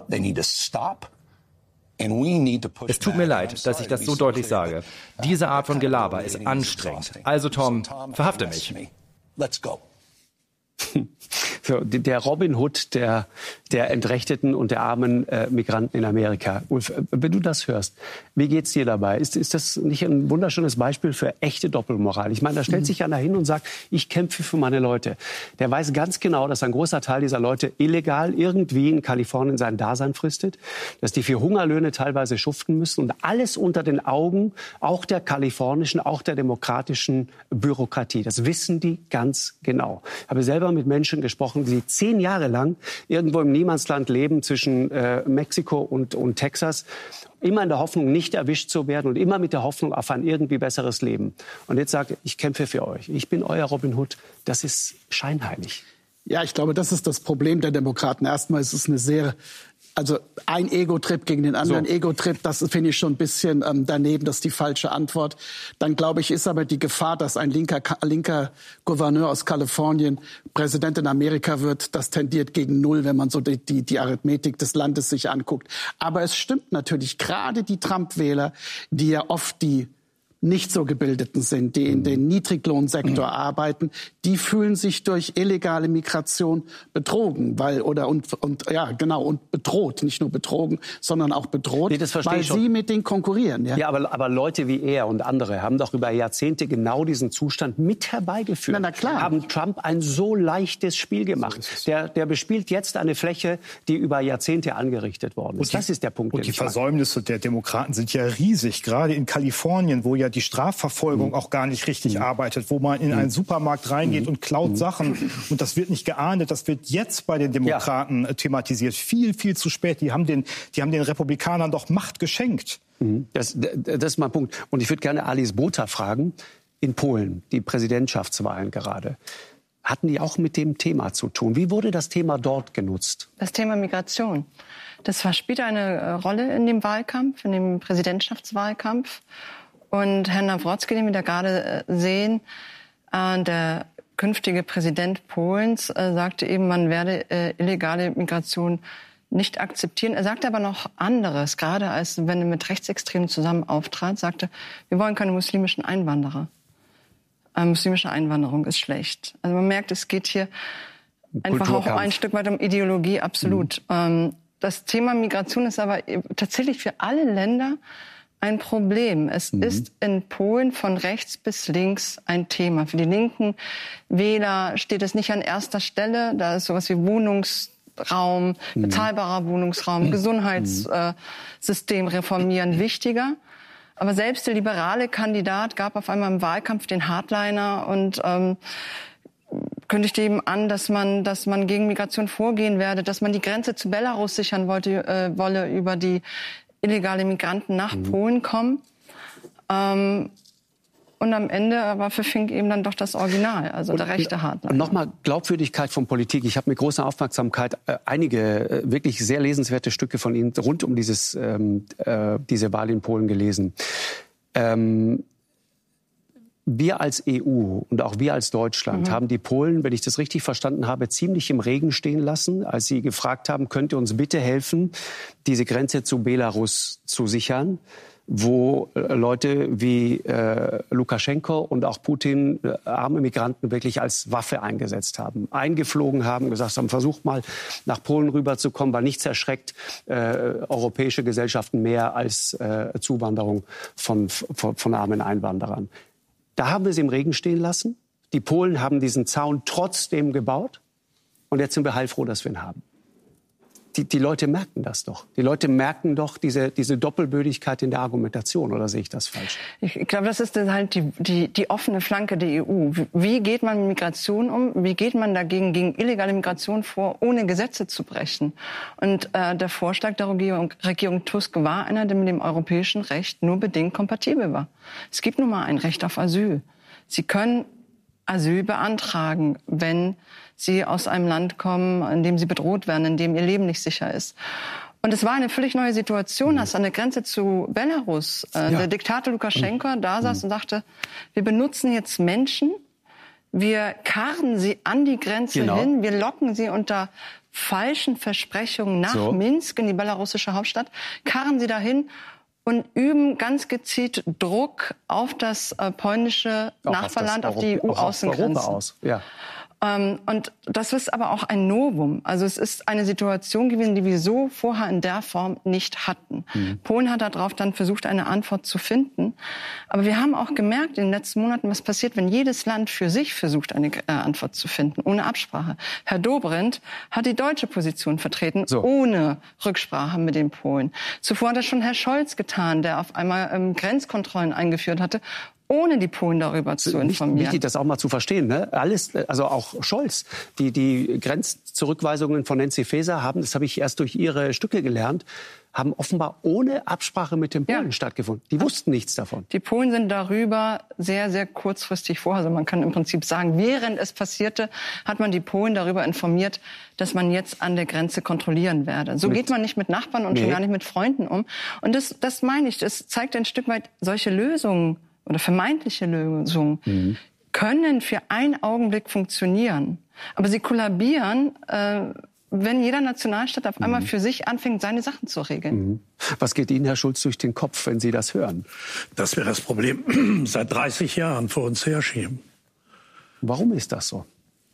S7: Es tut mir leid, dass ich das so deutlich sage. Diese Art von Gelaber ist anstrengend. Also Tom, verhafte mich.
S8: Let's go.
S1: So, der Robin Hood der, der Entrechteten und der armen äh, Migranten in Amerika. Ulf, wenn du das hörst, wie geht's dir dabei? Ist, ist das nicht ein wunderschönes Beispiel für echte Doppelmoral? Ich meine, da stellt sich einer hin und sagt, ich kämpfe für meine Leute. Der weiß ganz genau, dass ein großer Teil dieser Leute illegal irgendwie in Kalifornien sein Dasein fristet, dass die für Hungerlöhne teilweise schuften müssen und alles unter den Augen auch der kalifornischen, auch der demokratischen Bürokratie. Das wissen die ganz genau. Ich habe selber mit Menschen gesprochen, die zehn Jahre lang irgendwo im Niemandsland leben zwischen äh, Mexiko und, und Texas, immer in der Hoffnung, nicht erwischt zu werden und immer mit der Hoffnung auf ein irgendwie besseres Leben. Und jetzt sagt er, ich kämpfe für euch. Ich bin euer Robin Hood. Das ist scheinheilig.
S4: Ja, ich glaube, das ist das Problem der Demokraten. Erstmal ist es eine sehr, also ein Ego-Trip gegen den anderen so. Ego-Trip, das finde ich schon ein bisschen ähm, daneben, das ist die falsche Antwort. Dann, glaube ich, ist aber die Gefahr, dass ein linker, linker Gouverneur aus Kalifornien Präsident in Amerika wird, das tendiert gegen Null, wenn man so die, die, die Arithmetik des Landes sich anguckt. Aber es stimmt natürlich, gerade die Trump-Wähler, die ja oft die nicht so Gebildeten sind, die in den Niedriglohnsektor mhm. arbeiten, die fühlen sich durch illegale Migration betrogen, weil oder und und ja genau und bedroht, nicht nur betrogen, sondern auch bedroht,
S1: nee,
S4: weil sie mit denen konkurrieren. Ja,
S1: ja aber, aber Leute wie er und andere haben doch über Jahrzehnte genau diesen Zustand mit herbeigeführt.
S4: Na, na klar.
S1: Haben Trump ein so leichtes Spiel gemacht. So der, der bespielt jetzt eine Fläche, die über Jahrzehnte angerichtet worden ist.
S3: Die,
S1: das ist der Punkt.
S3: Und die Versäumnisse der Demokraten sind ja riesig, gerade in Kalifornien, wo ja die Strafverfolgung mhm. auch gar nicht richtig mhm. arbeitet, wo man in einen Supermarkt reingeht mhm. und klaut mhm. Sachen und das wird nicht geahndet. Das wird jetzt bei den Demokraten ja. thematisiert. Viel, viel zu spät. Die haben den, die haben den Republikanern doch Macht geschenkt.
S1: Mhm. Das, das ist mein Punkt. Und ich würde gerne Alice Botha fragen, in Polen, die Präsidentschaftswahlen gerade. Hatten die auch mit dem Thema zu tun? Wie wurde das Thema dort genutzt?
S9: Das Thema Migration. Das war, spielte eine Rolle in dem Wahlkampf, in dem Präsidentschaftswahlkampf. Und Herr Nawrocki, den wir da gerade sehen, äh, der künftige Präsident Polens, äh, sagte eben, man werde äh, illegale Migration nicht akzeptieren. Er sagte aber noch anderes, gerade als wenn er mit Rechtsextremen zusammen auftrat, sagte, wir wollen keine muslimischen Einwanderer. Äh, muslimische Einwanderung ist schlecht. Also man merkt, es geht hier einfach auch ein Stück weit um Ideologie, absolut. Mhm. Ähm, das Thema Migration ist aber tatsächlich für alle Länder ein Problem. Es mhm. ist in Polen von rechts bis links ein Thema. Für die linken Wähler steht es nicht an erster Stelle. Da ist sowas wie Wohnungsraum, mhm. bezahlbarer Wohnungsraum, mhm. Gesundheitssystem reformieren wichtiger. Aber selbst der liberale Kandidat gab auf einmal im Wahlkampf den Hardliner und ähm, kündigte eben an, dass man, dass man gegen Migration vorgehen werde, dass man die Grenze zu Belarus sichern wollte, äh, wolle, über die illegale Migranten nach mhm. Polen kommen. Ähm, und am Ende aber verfing eben dann doch das Original, also und der rechte Hardliner.
S1: Nochmal Glaubwürdigkeit von Politik. Ich habe mit großer Aufmerksamkeit äh, einige äh, wirklich sehr lesenswerte Stücke von Ihnen rund um dieses, ähm, äh, diese Wahl in Polen gelesen. Ähm, Wir als E U und auch wir als Deutschland mhm. haben die Polen, wenn ich das richtig verstanden habe, ziemlich im Regen stehen lassen, als sie gefragt haben, könnt ihr uns bitte helfen, diese Grenze zu Belarus zu sichern, wo Leute wie äh, Lukaschenko und auch Putin äh, arme Migranten wirklich als Waffe eingesetzt haben, eingeflogen haben, gesagt haben, versucht mal nach Polen rüberzukommen, weil nichts erschreckt äh, europäische Gesellschaften mehr als äh, Zuwanderung von, von, von armen Einwanderern. Da haben wir sie im Regen stehen lassen. Die Polen haben diesen Zaun trotzdem gebaut. Und jetzt sind wir heilfroh, dass wir ihn haben. Die, die Leute merken das doch. Die Leute merken doch diese, diese Doppelbödigkeit in der Argumentation. Oder sehe ich das falsch?
S9: Ich, ich glaube, das ist halt die, die, die offene Flanke der E U. Wie geht man mit Migration um? Wie geht man dagegen gegen illegale Migration vor, ohne Gesetze zu brechen? Und äh, der Vorschlag der Regierung, Regierung Tusk war einer, der mit dem europäischen Recht nur bedingt kompatibel war. Es gibt nun mal ein Recht auf Asyl. Sie können Asyl beantragen, wenn sie aus einem Land kommen, in dem sie bedroht werden, in dem ihr Leben nicht sicher ist. Und es war eine völlig neue Situation, dass an der Grenze zu Belarus äh, ja. der Diktator Lukaschenka mhm. da saß mhm. und sagte, wir benutzen jetzt Menschen, wir karren sie an die Grenze genau. hin, wir locken sie unter falschen Versprechungen nach so. Minsk in die belarussische Hauptstadt, karren sie dahin und üben ganz gezielt Druck auf das äh, polnische auch Nachbarland, auf, auf die E U-Außengrenzen. Aus. Ja. Ähm, und das ist aber auch ein Novum. Also es ist eine Situation gewesen, die wir so vorher in der Form nicht hatten. Mhm. Polen hat darauf dann versucht, eine Antwort zu finden. Aber wir haben auch gemerkt in den letzten Monaten, was passiert, wenn jedes Land für sich versucht, eine äh, Antwort zu finden, ohne Absprache. Herr Dobrindt hat die deutsche Position vertreten, so. ohne Rücksprache mit den Polen. Zuvor hat das schon Herr Scholz getan, der auf einmal ähm, Grenzkontrollen eingeführt hatte, ohne die Polen darüber zu informieren.
S1: Wichtig, das auch mal zu verstehen. Ne? Alles, also auch Scholz, die, die Grenzzurückweisungen von Nancy Faeser haben, das habe ich erst durch ihre Stücke gelernt, haben offenbar ohne Absprache mit den Polen ja. stattgefunden. Die wussten nichts davon.
S9: Die Polen sind darüber sehr, sehr kurzfristig vorher. Also man kann im Prinzip sagen, während es passierte, hat man die Polen darüber informiert, dass man jetzt an der Grenze kontrollieren werde. So mit geht man nicht mit Nachbarn und nee. schon gar nicht mit Freunden um. Und das, das meine ich, das zeigt ein Stück weit solche Lösungen, oder vermeintliche Lösungen mhm. können für einen Augenblick funktionieren. Aber sie kollabieren, äh, wenn jeder Nationalstaat auf einmal mhm. für sich anfängt, seine Sachen zu regeln.
S1: Mhm. Was geht Ihnen, Herr Schulz, durch den Kopf, wenn Sie das hören?
S5: Dass wir das Problem seit dreißig Jahren vor uns herschieben.
S1: Warum ist das so?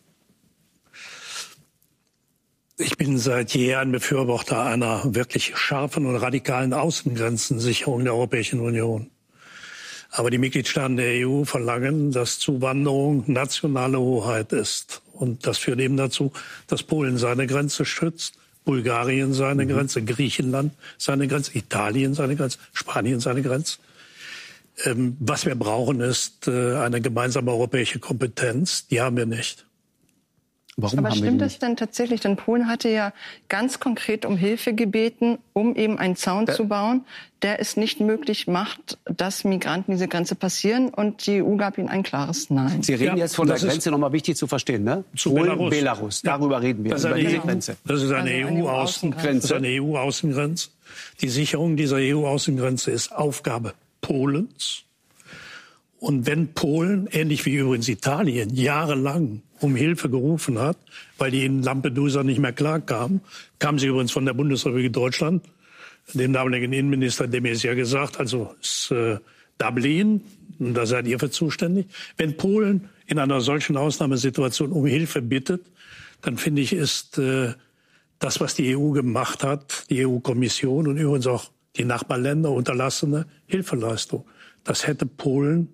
S5: Ich bin seit jeher ein Befürworter einer wirklich scharfen und radikalen Außengrenzensicherung der Europäischen Union. Aber die Mitgliedstaaten der E U verlangen, dass Zuwanderung nationale Hoheit ist. Und das führt eben dazu, dass Polen seine Grenze schützt, Bulgarien seine mhm. Grenze, Griechenland seine Grenze, Italien seine Grenze, Spanien seine Grenze. Ähm, was wir brauchen, ist äh, eine gemeinsame europäische Kompetenz. Die haben wir nicht.
S9: Warum Aber haben stimmt wir das denn tatsächlich? Denn Polen hatte ja ganz konkret um Hilfe gebeten, um eben einen Zaun zu bauen, der es nicht möglich macht, dass Migranten diese Grenze passieren. Und die E U gab ihnen ein klares Nein.
S1: Sie reden ja, jetzt von der Grenze, nochmal wichtig zu verstehen, ne?
S5: Zu
S1: Polen,
S5: Belarus.
S1: Belarus. Darüber reden wir, über diese Grenze.
S5: Das ist eine
S9: also
S5: E U-Außengrenze. Das ist eine E U-Außengrenze. Die Sicherung dieser E U-Außengrenze ist Aufgabe Polens. Und wenn Polen, ähnlich wie übrigens Italien, jahrelang um Hilfe gerufen hat, weil die in Lampedusa nicht mehr klarkamen, kamen sie übrigens von der Bundesrepublik Deutschland, dem damaligen Innenminister, dem ist ja gesagt, also ist, äh, Dublin, und da seid ihr für zuständig. Wenn Polen in einer solchen Ausnahmesituation um Hilfe bittet, dann finde ich, ist äh, das, was die E U gemacht hat, die E U-Kommission und übrigens auch die Nachbarländer unterlassene Hilfeleistung. Das hätte Polen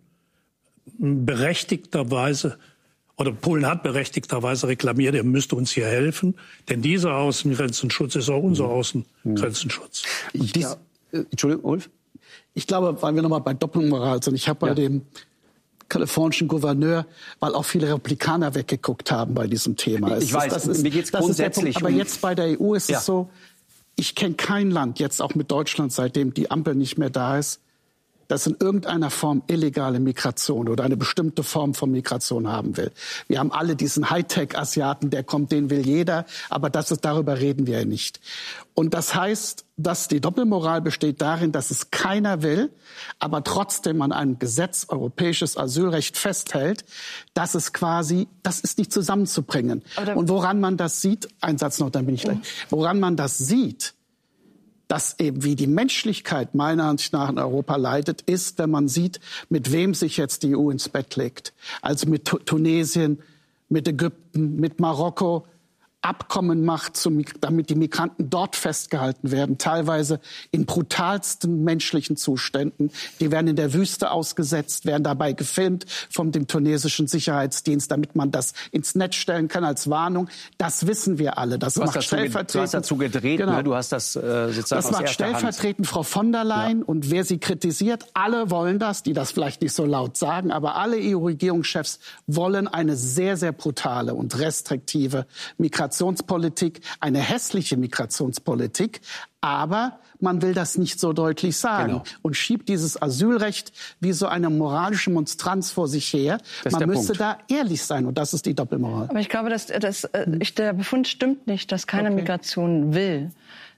S5: berechtigterweise, oder Polen hat berechtigterweise reklamiert, er müsste uns hier helfen, denn dieser Außengrenzenschutz ist auch unser Außengrenzenschutz.
S4: Ich, Dies, äh, Entschuldigung, Ulf? Ich glaube, weil wir nochmal bei Doppelmoral sind, ich habe bei ja. dem kalifornischen Gouverneur, weil auch viele Republikaner weggeguckt haben bei diesem Thema.
S1: Ich
S4: es
S1: weiß,
S4: ist, das ist,
S1: mir geht es grundsätzlich
S4: Aber
S1: um
S4: jetzt bei der E U ist ja. es so, ich kenne kein Land, jetzt auch mit Deutschland, seitdem die Ampel nicht mehr da ist, das in irgendeiner Form illegale Migration oder eine bestimmte Form von Migration haben will. Wir haben alle diesen Hightech-Asiaten, der kommt, den will jeder, aber das ist, darüber reden wir ja nicht. Und das heißt, dass die Doppelmoral besteht darin, dass es keiner will, aber trotzdem an einem Gesetz, europäisches Asylrecht festhält, dass es quasi, das ist nicht zusammenzubringen. Und woran man das sieht, ein Satz noch, dann bin ich gleich, woran man das sieht, dass eben wie die Menschlichkeit meiner Ansicht nach in Europa leidet, ist, wenn man sieht, mit wem sich jetzt die E U ins Bett legt. Also mit Tunesien, mit Ägypten, mit Marokko, Abkommen macht, zum, damit die Migranten dort festgehalten werden, teilweise in brutalsten menschlichen Zuständen. Die werden in der Wüste ausgesetzt, werden dabei gefilmt von dem tunesischen Sicherheitsdienst, damit man das ins Netz stellen kann als Warnung. Das wissen wir alle. Das
S1: du,
S4: macht
S1: hast
S4: stellvertretend,
S1: du hast dazu gedreht,
S4: genau.
S1: ne? Du hast das äh, sozusagen
S4: Das
S1: aus
S4: macht
S1: erster
S4: stellvertretend
S1: Hand.
S4: Frau von der Leyen. Ja. Und wer sie kritisiert, alle wollen das, die das vielleicht nicht so laut sagen, aber alle E U-Regierungschefs wollen eine sehr, sehr brutale und restriktive Migration. Migrationspolitik, eine hässliche Migrationspolitik, aber man will das nicht so deutlich sagen genau. und schiebt dieses Asylrecht wie so eine moralische Monstranz vor sich her. Man müsste Punkt. da ehrlich sein und das ist die Doppelmoral.
S9: Aber ich glaube, dass, dass, äh, ich, der Befund stimmt nicht, dass keiner okay. Migration will.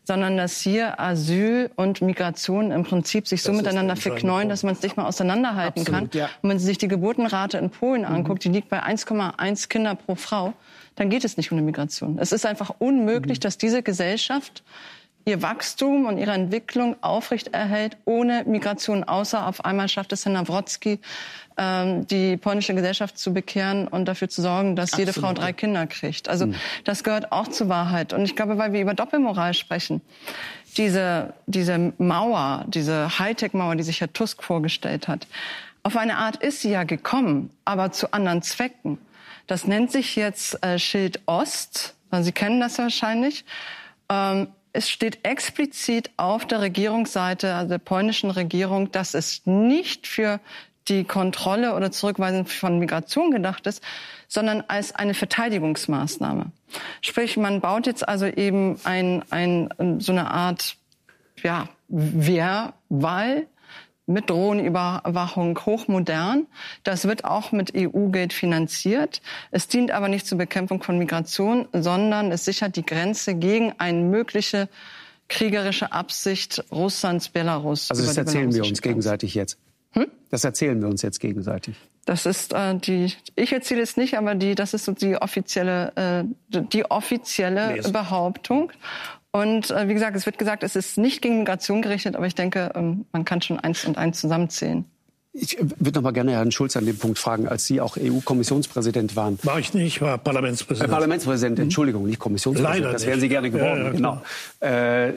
S9: sondern dass hier Asyl und Migration im Prinzip sich so
S5: Das
S9: miteinander verknäuen, dass man es nicht mal auseinanderhalten
S4: Absolut,
S9: kann.
S4: ja.
S9: Und wenn Sie sich die Geburtenrate in Polen anguckt, die liegt bei eins Komma eins Kinder pro Frau, dann geht es nicht um eine Migration. Es ist einfach unmöglich, dass diese Gesellschaft ihr Wachstum und ihre Entwicklung aufrechterhält ohne Migration, außer auf einmal schafft es Herr Nawrocki, ähm, die polnische Gesellschaft zu bekehren und dafür zu sorgen, dass jede
S4: Absolut.
S9: Frau drei Kinder kriegt. Also mhm. das gehört auch zur Wahrheit. Und ich glaube, weil wir über Doppelmoral sprechen, diese, diese Mauer, diese Hightech-Mauer, die sich Herr Tusk vorgestellt hat, auf eine Art ist sie ja gekommen, aber zu anderen Zwecken. Das nennt sich jetzt äh, Schild Ost. Sie kennen das wahrscheinlich. Ähm, Es steht explizit auf der Regierungsseite, also der polnischen Regierung, dass es nicht für die Kontrolle oder Zurückweisung von Migration gedacht ist, sondern als eine Verteidigungsmaßnahme. Sprich, man baut jetzt also eben ein, ein, so eine Art ja, Wehrwall mit Drohnenüberwachung, hochmodern. Das wird auch mit E U-Geld finanziert. Es dient aber nicht zur Bekämpfung von Migration, sondern es sichert die Grenze gegen eine mögliche kriegerische Absicht Russlands, Belarus.
S1: Also das erzählen wir uns gegenseitig jetzt. Hm? Das erzählen wir uns jetzt gegenseitig.
S9: Das ist äh, die. Ich erzähle es nicht, aber die. Das ist so die offizielle, äh, die offizielle Lesen. Behauptung. Und äh, wie gesagt, es wird gesagt, es ist nicht gegen Migration gerichtet, aber ich denke, ähm, man kann schon eins und eins zusammenzählen.
S1: Ich würde noch mal gerne Herrn Schulz an dem Punkt fragen, als Sie auch E U-Kommissionspräsident waren.
S5: War ich nicht, ich war Parlamentspräsident.
S1: Äh, Parlamentspräsident, Entschuldigung, nicht Kommissionspräsident.
S5: Leider
S1: das wären
S5: nicht.
S1: Sie gerne geworden,
S5: ja, ja,
S1: genau. Äh,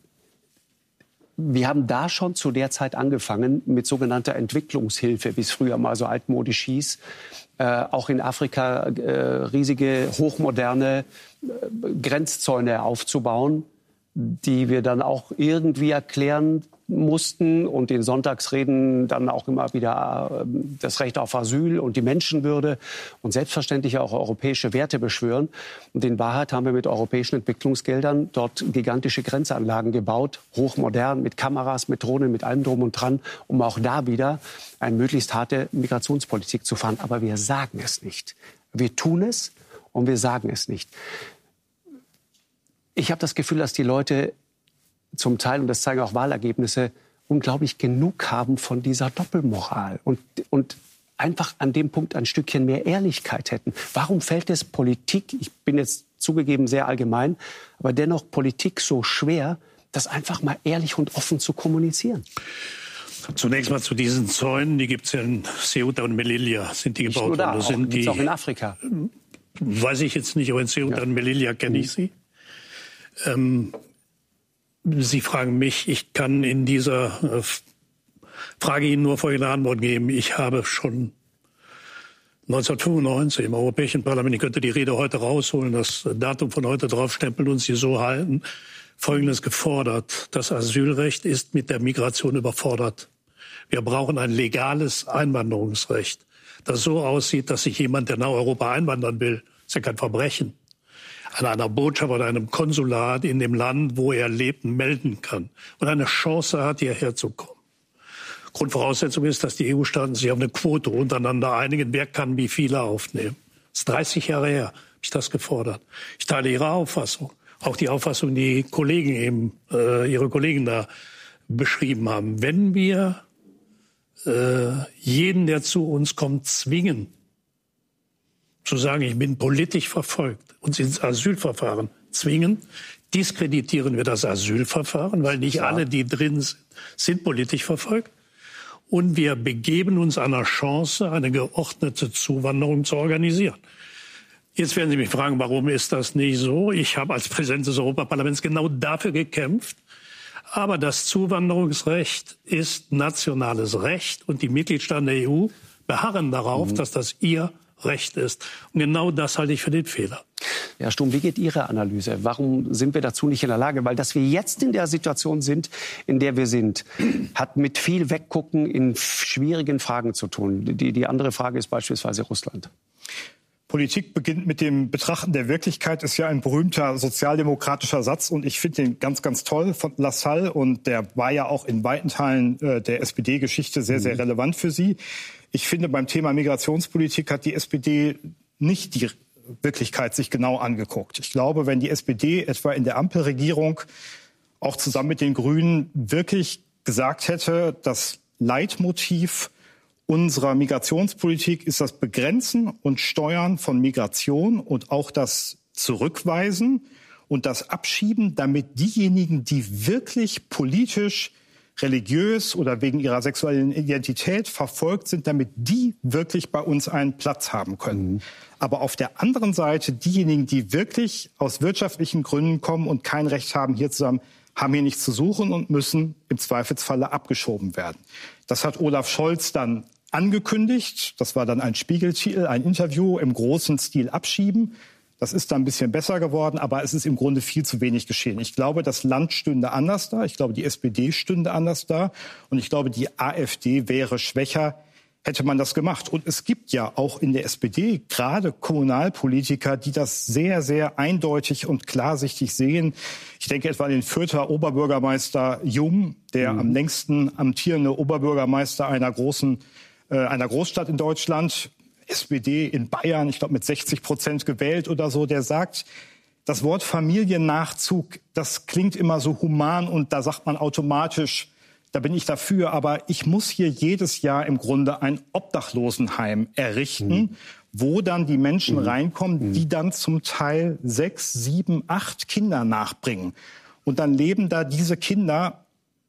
S1: wir haben da schon zu der Zeit angefangen mit sogenannter Entwicklungshilfe, wie es früher mal so altmodisch hieß. Äh, auch in Afrika äh, riesige, hochmoderne äh, Grenzzäune aufzubauen, die wir dann auch irgendwie erklären mussten und in Sonntagsreden dann auch immer wieder äh, das Recht auf Asyl und die Menschenwürde und selbstverständlich auch europäische Werte beschwören. Und in Wahrheit haben wir mit europäischen Entwicklungsgeldern dort gigantische Grenzanlagen gebaut, hochmodern, mit Kameras, mit Drohnen, mit allem drum und dran, um auch da wieder eine möglichst harte Migrationspolitik zu fahren. Aber wir sagen es nicht. Wir tun es und wir sagen es nicht. Ich habe das Gefühl, dass die Leute zum Teil, und das zeigen auch Wahlergebnisse, unglaublich genug haben von dieser Doppelmoral und, und einfach an dem Punkt ein Stückchen mehr Ehrlichkeit hätten. Warum fällt es Politik, ich bin jetzt zugegeben sehr allgemein, aber dennoch Politik so schwer, das einfach mal ehrlich und offen zu kommunizieren?
S5: Zunächst mal zu diesen Zäunen, die gibt es ja in Ceuta und Melilla, sind die
S1: Nicht
S5: gebaut
S1: nur da,
S5: worden. Das sind
S1: auch,
S5: die,
S1: auch in Afrika.
S5: Weiß ich jetzt nicht, aber in Ceuta
S1: Ja.
S5: und Melilla kenne ich sie. Ähm, Sie fragen mich, ich kann in dieser äh, Frage Ihnen nur folgende Antwort geben. Ich habe schon neunzehnhundertfünfundneunzig im Europäischen Parlament, ich könnte die Rede heute rausholen, das Datum von heute draufstempeln und sie so halten, Folgendes gefordert. Das Asylrecht ist mit der Migration überfordert. Wir brauchen ein legales Einwanderungsrecht, das so aussieht, dass sich jemand, der nach Europa einwandern will, ist ja kein Verbrechen, an einer Botschaft oder einem Konsulat in dem Land, wo er lebt, melden kann und eine Chance hat, hierher zu kommen. Grundvoraussetzung ist, dass die E U-Staaten sich auf eine Quote untereinander einigen, wer kann wie viele aufnehmen. Das ist dreißig Jahre her, habe ich das gefordert. Ich teile Ihre Auffassung, auch die Auffassung, die Kollegen eben, äh, Ihre Kollegen da beschrieben haben. Wenn wir äh, jeden, der zu uns kommt, zwingen, zu sagen, ich bin politisch verfolgt, uns ins Asylverfahren zwingen, diskreditieren wir das Asylverfahren, weil nicht alle, die drin sind, sind politisch verfolgt. Und wir begeben uns einer Chance, eine geordnete Zuwanderung zu organisieren. Jetzt werden Sie mich fragen, warum ist das nicht so? Ich habe als Präsident des Europaparlaments genau dafür gekämpft. Aber das Zuwanderungsrecht ist nationales Recht und die Mitgliedstaaten der E U beharren darauf, mhm. dass das ihr Recht ist. Und genau das halte ich für den Fehler.
S1: Herr Stumm, wie geht Ihre Analyse? Warum sind wir dazu nicht in der Lage? Weil dass wir jetzt in der Situation sind, in der wir sind, hat mit viel Weggucken in schwierigen Fragen zu tun. Die, die andere Frage ist beispielsweise Russland.
S3: Politik beginnt mit dem Betrachten der Wirklichkeit, ist ja ein berühmter sozialdemokratischer Satz. Und ich finde den ganz, ganz toll von Lassalle. Und der war ja auch in weiten Teilen äh, der S P D-Geschichte sehr, sehr relevant für Sie. Ich finde, beim Thema Migrationspolitik hat die S P D nicht die Wirklichkeit sich genau angeguckt. Ich glaube, wenn die S P D etwa in der Ampelregierung auch zusammen mit den Grünen wirklich gesagt hätte, das Leitmotiv unserer Migrationspolitik ist das Begrenzen und Steuern von Migration und auch das Zurückweisen und das Abschieben, damit diejenigen, die wirklich politisch, religiös oder wegen ihrer sexuellen Identität verfolgt sind, damit die wirklich bei uns einen Platz haben können. Mhm. Aber auf der anderen Seite diejenigen, die wirklich aus wirtschaftlichen Gründen kommen und kein Recht haben, hier zu sein, haben hier nichts zu suchen und müssen im Zweifelsfalle abgeschoben werden. Das hat Olaf Scholz dann angekündigt. Das war dann ein Spiegeltitel, ein Interview im großen Stil abschieben. Das ist dann ein bisschen besser geworden, aber es ist im Grunde viel zu wenig geschehen. Ich glaube, das Land stünde anders da. Ich glaube, die S P D stünde anders da. Und ich glaube, die AfD wäre schwächer, hätte man das gemacht. Und es gibt ja auch in der S P D gerade Kommunalpolitiker, die das sehr, sehr eindeutig und klarsichtig sehen. Ich denke etwa an den Fürther Oberbürgermeister Jung, der mhm. am längsten amtierende Oberbürgermeister einer großen, äh, einer Großstadt in Deutschland, S P D in Bayern, ich glaube mit sechzig Prozent gewählt oder so, der sagt, das Wort Familiennachzug, das klingt immer so human und da sagt man automatisch, da bin ich dafür, aber ich muss hier jedes Jahr im Grunde ein Obdachlosenheim errichten, mhm. wo dann die Menschen mhm. reinkommen, die dann zum Teil sechs, sieben, acht Kinder nachbringen. Und dann leben da diese Kinder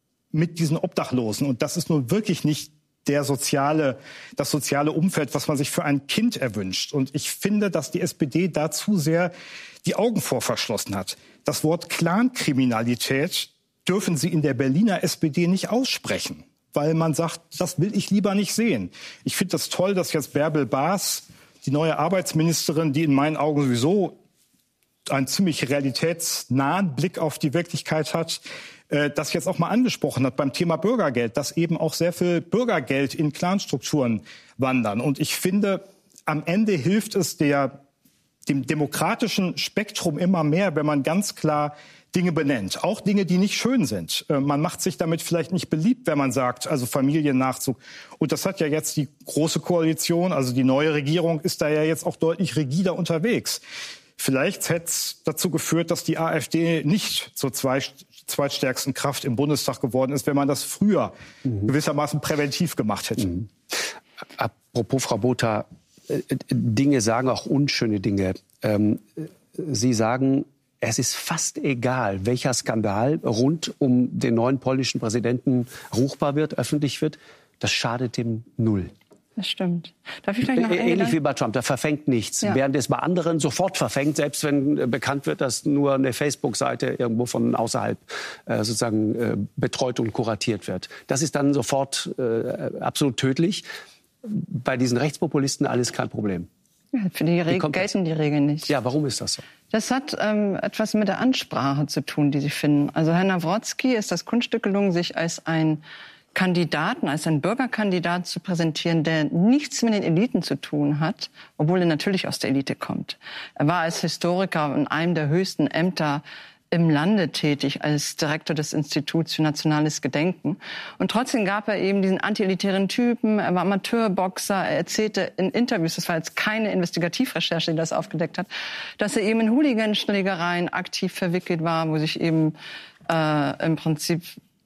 S3: mit diesen Obdachlosen. Und das ist nun wirklich nicht der soziale, das soziale Umfeld, was man sich für ein Kind erwünscht. Und ich finde, dass die S P D da zu sehr die Augen vor verschlossen hat. Das Wort Clankriminalität dürfen sie in der Berliner S P D nicht aussprechen, weil man sagt, das will ich lieber nicht sehen. Ich finde das toll, dass jetzt Bärbel Baas, die neue Arbeitsministerin, die in meinen Augen sowieso einen ziemlich realitätsnahen Blick auf die Wirklichkeit hat, äh, das jetzt auch mal angesprochen hat beim Thema Bürgergeld, dass eben auch sehr viel Bürgergeld in Clanstrukturen wandern. Und ich finde, am Ende hilft es der, dem demokratischen Spektrum immer mehr, wenn man ganz klar Dinge benennt, auch Dinge, die nicht schön sind. Äh, man macht sich damit vielleicht nicht beliebt, wenn man sagt, also Familiennachzug. Und das hat ja jetzt die Große Koalition, also die neue Regierung, ist da ja jetzt auch deutlich rigider unterwegs. Vielleicht hätte es dazu geführt, dass die AfD nicht zur zweitstärksten Kraft im Bundestag geworden ist, wenn man das früher mhm. gewissermaßen präventiv gemacht hätte.
S1: Mhm. Apropos Frau Botha, äh, Dinge sagen auch unschöne Dinge. Ähm, Sie sagen, es ist fast egal, welcher Skandal rund um den neuen polnischen Präsidenten ruchbar wird, öffentlich wird. Das schadet dem null.
S9: Das stimmt. Darf ich vielleicht noch
S1: Ähnlich wie bei Trump, da verfängt nichts. Ja. Während es bei anderen sofort verfängt, selbst wenn bekannt wird, dass nur eine Facebook-Seite irgendwo von außerhalb äh, sozusagen äh, betreut und kuratiert wird. Das ist dann sofort äh, absolut tödlich. Bei diesen Rechtspopulisten alles kein Problem.
S9: Ja, für die Reg- gelten die Regeln nicht.
S1: Ja, warum ist das so?
S9: Das hat ähm, etwas mit der Ansprache zu tun, die sie finden. Also Herrn Nawrocki ist das Kunststück gelungen, sich als ein Kandidaten, als ein Bürgerkandidat zu präsentieren, der nichts mit den Eliten zu tun hat, obwohl er natürlich aus der Elite kommt. Er war als Historiker in einem der höchsten Ämter im Lande tätig, als Direktor des Instituts für nationales Gedenken. Und trotzdem gab er eben diesen antielitären Typen, er war Amateurboxer, er erzählte in Interviews, das war jetzt keine Investigativrecherche, die das aufgedeckt hat, dass er eben in Hooliganschlägereien aktiv verwickelt war, wo sich eben äh, im Prinzip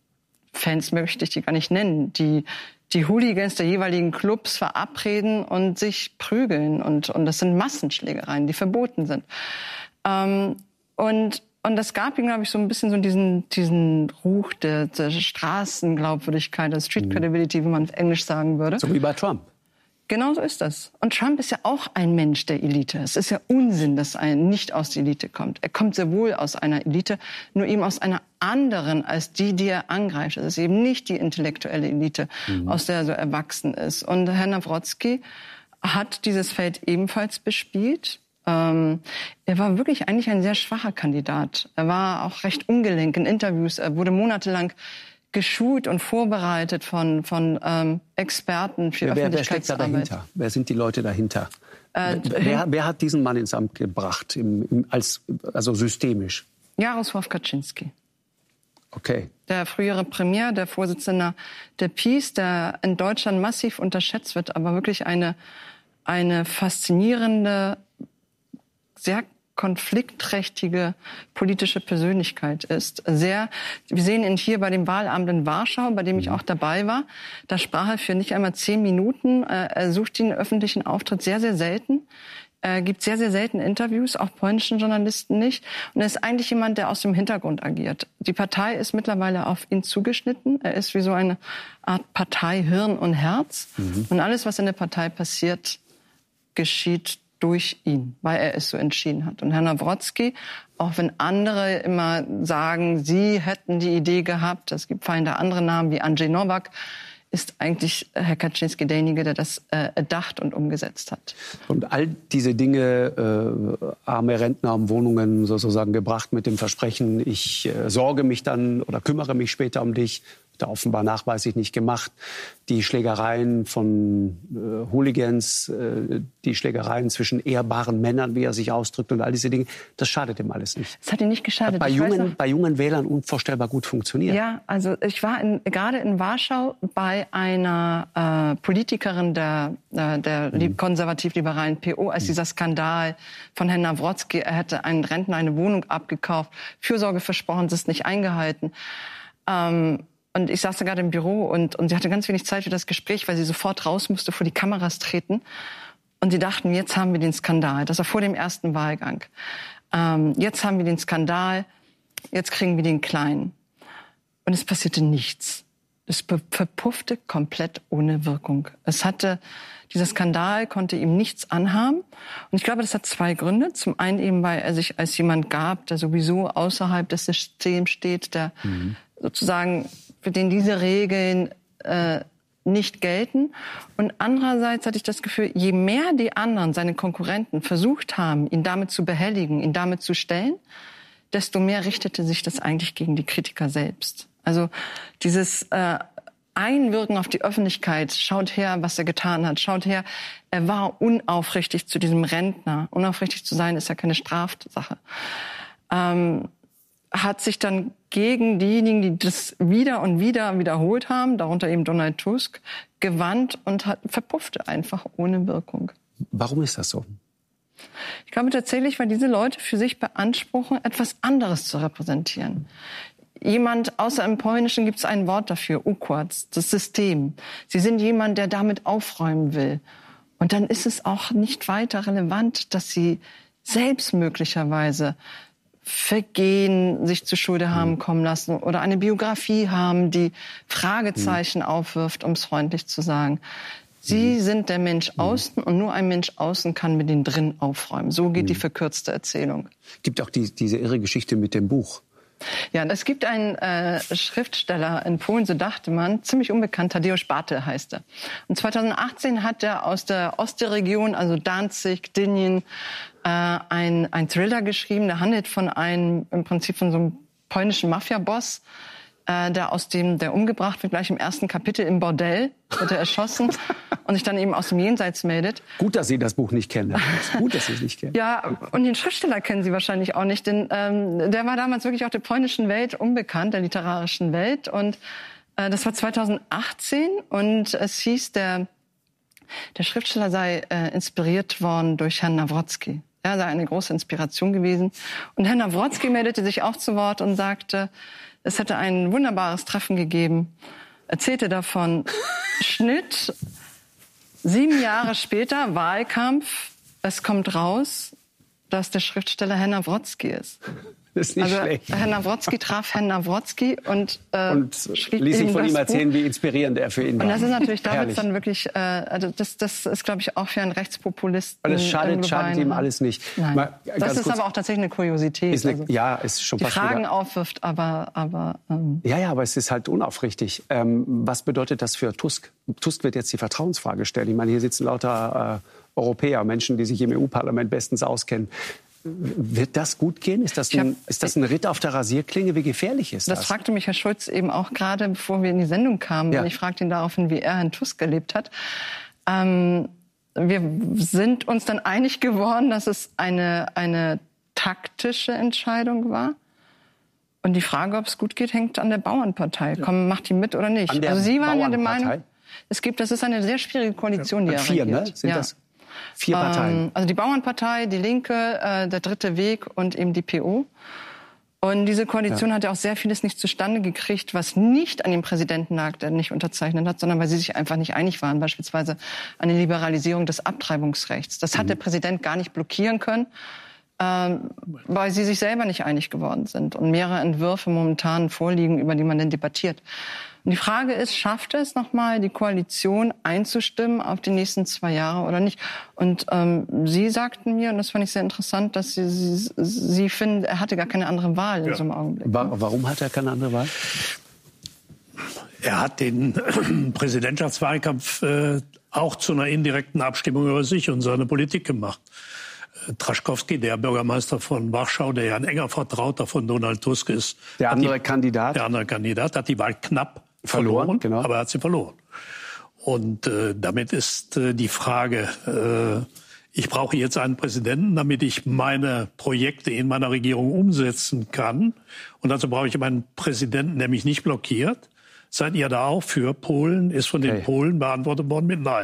S9: Fans möchte ich die gar nicht nennen, die die Hooligans der jeweiligen Clubs verabreden und sich prügeln. Und, und das sind Massenschlägereien, die verboten sind. Ähm, und, und das gab ihm, glaube ich, so ein bisschen so diesen, diesen Ruch der, der Straßenglaubwürdigkeit, der Street Credibility, wie man auf Englisch sagen würde.
S1: So wie bei Trump.
S9: Genau so ist das. Und Trump ist ja auch ein Mensch der Elite. Es ist ja Unsinn, dass er nicht aus der Elite kommt. Er kommt sehr wohl aus einer Elite, nur eben aus einer anderen als die, die er angreift. Es ist eben nicht die intellektuelle Elite, mhm. aus der er so erwachsen ist. Und Herr Nawrocki hat dieses Feld ebenfalls bespielt. Ähm, er war wirklich eigentlich ein sehr schwacher Kandidat. Er war auch recht ungelenk in Interviews. Er wurde monatelang geschult und vorbereitet von, von ähm, Experten für
S1: wer,
S9: Öffentlichkeitsarbeit.
S1: Wer steckt da dahinter? Wer sind die Leute dahinter? Äh, wer, wer hat diesen Mann ins Amt gebracht, im, im, als, also systemisch?
S9: Jarosław Kaczynski.
S1: Okay.
S9: Der frühere Premier, der Vorsitzende der Peace, der in Deutschland massiv unterschätzt wird, aber wirklich eine, eine faszinierende, sehr konfliktträchtige politische Persönlichkeit ist. Sehr, wir sehen ihn hier bei dem Wahlabend in Warschau, bei dem ich auch dabei war. Da sprach er für nicht einmal zehn Minuten. Er sucht den öffentlichen Auftritt sehr, sehr selten. Er gibt sehr, sehr selten Interviews, auch polnischen Journalisten nicht. Und er ist eigentlich jemand, der aus dem Hintergrund agiert. Die Partei ist mittlerweile auf ihn zugeschnitten. Er ist wie so eine Art Partei Hirn und Herz. Mhm. Und alles, was in der Partei passiert, geschieht durch ihn, weil er es so entschieden hat. Und Herr Nawrocki, auch wenn andere immer sagen, sie hätten die Idee gehabt, es gibt feinde andere Namen wie Andrzej Nowak, ist eigentlich Herr Kaczynski derjenige, der das äh, erdacht und umgesetzt hat.
S1: Und all diese Dinge, äh, arme Rentner haben Wohnungen sozusagen gebracht mit dem Versprechen, ich äh, sorge mich dann oder kümmere mich später um dich, da offenbar nachweislich nicht gemacht. Die Schlägereien von äh, Hooligans, äh, die Schlägereien zwischen ehrbaren Männern, wie er sich ausdrückt und all diese Dinge, das schadet ihm alles nicht.
S9: Das hat ihm nicht geschadet.
S1: Hat bei,
S9: ich
S1: jungen, bei jungen Wählern unvorstellbar gut funktioniert.
S9: Ja, also ich war in, gerade in Warschau bei einer äh, Politikerin der, äh, der mhm. konservativ-liberalen P O, als mhm. dieser Skandal von Herrn Nawrocki, er hätte einen Rentner eine Wohnung abgekauft, Fürsorge versprochen, das ist nicht eingehalten. Ähm, Und ich saß da gerade im Büro und, und sie hatte ganz wenig Zeit für das Gespräch, weil sie sofort raus musste, vor die Kameras treten. Und sie dachten, jetzt haben wir den Skandal. Das war vor dem ersten Wahlgang. Ähm, jetzt haben wir den Skandal, jetzt kriegen wir den Kleinen. Und es passierte nichts. Es verpuffte komplett ohne Wirkung. Es hatte, dieser Skandal konnte ihm nichts anhaben. Und ich glaube, das hat zwei Gründe. Zum einen eben, weil er sich als jemand gab, der sowieso außerhalb des Systems steht, der mhm. sozusagen, für den diese Regeln äh, nicht gelten. Und andererseits hatte ich das Gefühl, je mehr die anderen, seine Konkurrenten, versucht haben, ihn damit zu behelligen, ihn damit zu stellen, desto mehr richtete sich das eigentlich gegen die Kritiker selbst. Also dieses äh, Einwirken auf die Öffentlichkeit, schaut her, was er getan hat, schaut her, er war unaufrichtig zu diesem Rentner. Unaufrichtig zu sein ist ja keine Strafsache. Ähm, hat sich dann gegen diejenigen, die das wieder und wieder wiederholt haben, darunter eben Donald Tusk, gewandt und hat, verpuffte einfach ohne Wirkung.
S1: Warum ist das so?
S9: Ich glaube tatsächlich, weil diese Leute für sich beanspruchen, etwas anderes zu repräsentieren. Jemand, außer im Polnischen gibt es ein Wort dafür, Układ, das System. Sie sind jemand, der damit aufräumen will. Und dann ist es auch nicht weiter relevant, dass sie selbst möglicherweise Vergehen sich zu Schulde haben kommen lassen oder eine Biografie haben, die Fragezeichen aufwirft, um es freundlich zu sagen. Sie sind der Mensch außen und nur ein Mensch außen kann mit den drin aufräumen. So geht die verkürzte Erzählung.
S1: Gibt auch die, diese irre Geschichte mit dem Buch.
S9: Ja, es gibt einen äh, Schriftsteller in Polen, so dachte man, ziemlich unbekannt, Tadeusz Bartel heißt er. Und zweitausendachtzehn hat er aus der Ostseeregion, also Danzig, Gdynia, äh, ein, ein Thriller geschrieben, der handelt von einem, im Prinzip von so einem polnischen Mafia-Boss, äh, der aus dem, der umgebracht wird, gleich im ersten Kapitel im Bordell, wird er erschossen und sich dann eben aus dem Jenseits meldet.
S1: Gut, dass Sie das Buch nicht kennen. Gut, dass Sie es nicht kennen.
S9: Ja, und den Schriftsteller kennen Sie wahrscheinlich auch nicht, denn ähm, der war damals wirklich auch der polnischen Welt unbekannt, der literarischen Welt. Und äh, das war zweitausendachtzehn und es hieß, der, der Schriftsteller sei äh, inspiriert worden durch Herrn Nawrocki. Er sei eine große Inspiration gewesen. Und Herr Nawrocki meldete sich auch zu Wort und sagte, es hätte ein wunderbares Treffen gegeben, erzählte davon, Schnitt, sieben Jahre später, Wahlkampf, es kommt raus, dass der Schriftsteller Herr Nawrocki ist.
S1: Das ist nicht
S9: also,
S1: schlecht.
S9: Herr Nawrocki traf Herrn Nawrocki und, äh,
S1: und ließ sich von ihm erzählen, Buch. Wie inspirierend er für ihn war.
S9: Und das ist natürlich damit dann wirklich, äh, also das, das ist, glaube ich, auch für einen Rechtspopulisten.
S1: Aber das schadet, schadet ihm alles nicht.
S9: Nein. Mal, das ist kurz, aber auch tatsächlich eine Kuriosität.
S1: Ist eine,
S9: also,
S1: ja, ist schon
S9: die
S1: fast
S9: Fragen
S1: wieder,
S9: aufwirft, aber... aber ähm,
S1: ja, ja, aber es ist halt unaufrichtig. Ähm, was bedeutet das für Tusk? Tusk wird jetzt die Vertrauensfrage stellen. Ich meine, hier sitzen lauter äh, Europäer, Menschen, die sich im E U-Parlament bestens auskennen. Wird das gut gehen? Ist das, ein, hab, ist das ein Ritt auf der Rasierklinge? Wie gefährlich ist das?
S9: Das fragte mich Herr Schulz eben auch gerade, bevor wir in die Sendung kamen. Ja. Und ich fragte ihn daraufhin, wie er Herrn Tusk erlebt hat. Ähm, wir sind uns dann einig geworden, dass es eine, eine taktische Entscheidung war. Und die Frage, ob es gut geht, hängt an der Bauernpartei. Ja. Komm, macht die mit oder nicht?
S1: An der
S9: also Sie waren ja der
S1: Bauernpartei?
S9: Meinung, es gibt, das ist eine sehr schwierige Koalition, die
S1: ja.
S9: er
S1: Vier,
S9: regiert.
S1: ne? Sind
S9: ja.
S1: das? Vier Parteien.
S9: Ähm, also die Bauernpartei, die Linke, äh, der Dritte Weg und eben die P O. Und diese Koalition ja. hat ja auch sehr vieles nicht zustande gekriegt, was nicht an dem Präsidenten lag, der nicht unterzeichnet hat, sondern weil sie sich einfach nicht einig waren, beispielsweise an der Liberalisierung des Abtreibungsrechts. Das hat mhm. der Präsident gar nicht blockieren können, ähm, weil sie sich selber nicht einig geworden sind und mehrere Entwürfe momentan vorliegen, über die man dann debattiert. Und die Frage ist, schafft es nochmal, die Koalition einzustimmen auf die nächsten zwei Jahre oder nicht? Und ähm, Sie sagten mir, und das fand ich sehr interessant, dass Sie, Sie, Sie finden, er hatte gar keine andere Wahl in ja. so einem Augenblick.
S1: Warum hat er keine andere Wahl?
S5: Er hat den Präsidentschaftswahlkampf äh, auch zu einer indirekten Abstimmung über sich und seine Politik gemacht. Trzaskowski, der Bürgermeister von Warschau, der ja ein enger Vertrauter von Donald Tusk ist.
S1: Der andere
S5: die,
S1: Kandidat?
S5: Der andere Kandidat hat die Wahl knapp
S1: verloren,
S5: verloren
S1: genau.
S5: aber er hat sie verloren. Und äh, damit ist äh, die Frage, äh, ich brauche jetzt einen Präsidenten, damit ich meine Projekte in meiner Regierung umsetzen kann. Und dazu brauche ich einen Präsidenten, der mich nicht blockiert. Seid ihr da auch für Polen? Ist von okay. den Polen beantwortet worden mit Nein.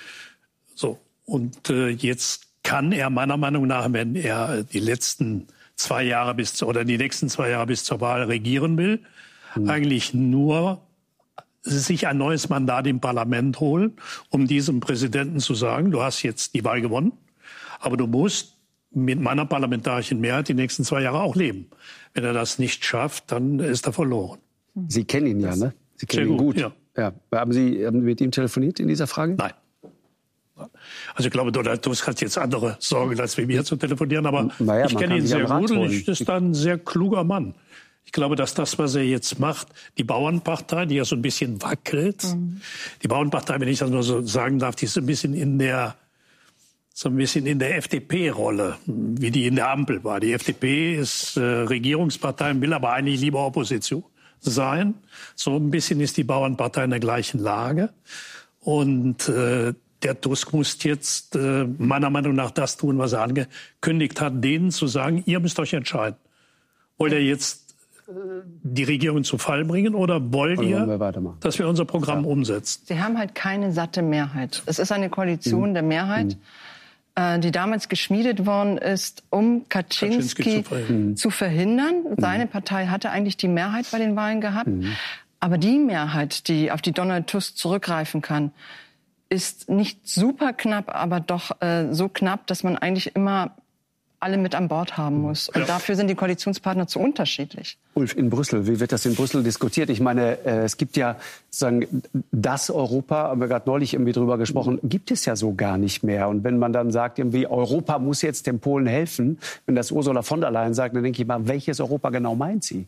S5: So, und äh, jetzt kann er meiner Meinung nach, wenn er die letzten zwei Jahre bis oder die nächsten zwei Jahre bis zur Wahl regieren will, hm. eigentlich nur sich ein neues Mandat im Parlament holen, um diesem Präsidenten zu sagen, du hast jetzt die Wahl gewonnen, aber du musst mit meiner parlamentarischen Mehrheit die nächsten zwei Jahre auch leben. Wenn er das nicht schafft, dann ist er verloren.
S1: Sie kennen ihn ja, ne? Sie kennen
S5: Sehr
S1: ihn gut.
S5: gut
S1: ja. Ja. Haben Sie haben mit ihm telefoniert in dieser Frage?
S5: Nein. Also ich glaube, Donald Tusk hat jetzt andere Sorgen, als wir hier zu telefonieren. Aber
S1: naja,
S5: ich kenne ihn sehr gut und ich, das ist ein sehr kluger Mann. Ich glaube, dass das, was er jetzt macht, die Bauernpartei, die ja so ein bisschen wackelt, mhm. die Bauernpartei, wenn ich das nur so sagen darf, die ist ein bisschen in der, so ein bisschen in der F D P-Rolle, wie die in der Ampel war. Die F D P ist äh, Regierungspartei, will aber eigentlich lieber Opposition sein. So ein bisschen ist die Bauernpartei in der gleichen Lage. Und äh, der Tusk muss jetzt äh, meiner Meinung nach das tun, was er angekündigt hat, denen zu sagen, ihr müsst euch entscheiden. Wollt ihr jetzt die Regierung zu Fall bringen oder wollt ihr, wir dass wir unser Programm ja. umsetzen?
S9: Sie haben halt keine satte Mehrheit. Es ist eine Koalition mhm. der Mehrheit, mhm. äh, die damals geschmiedet worden ist, um Kaczynski, Kaczynski zu, verhindern. zu verhindern. Mhm. Seine Partei hatte eigentlich die Mehrheit bei den Wahlen gehabt. Mhm. Aber die Mehrheit, die auf die Donald Tusk zurückgreifen kann, ist nicht super knapp, aber doch äh, so knapp, dass man eigentlich immer alle mit an Bord haben muss. Und ja. dafür sind die Koalitionspartner zu unterschiedlich.
S1: Ulf, in Brüssel, wie wird das in Brüssel diskutiert? Ich meine, äh, es gibt ja sozusagen das Europa, haben wir gerade neulich irgendwie drüber gesprochen, gibt es ja so gar nicht mehr. Und wenn man dann sagt, irgendwie Europa muss jetzt den Polen helfen, wenn das Ursula von der Leyen sagt, dann denke ich mal, welches Europa genau meint sie?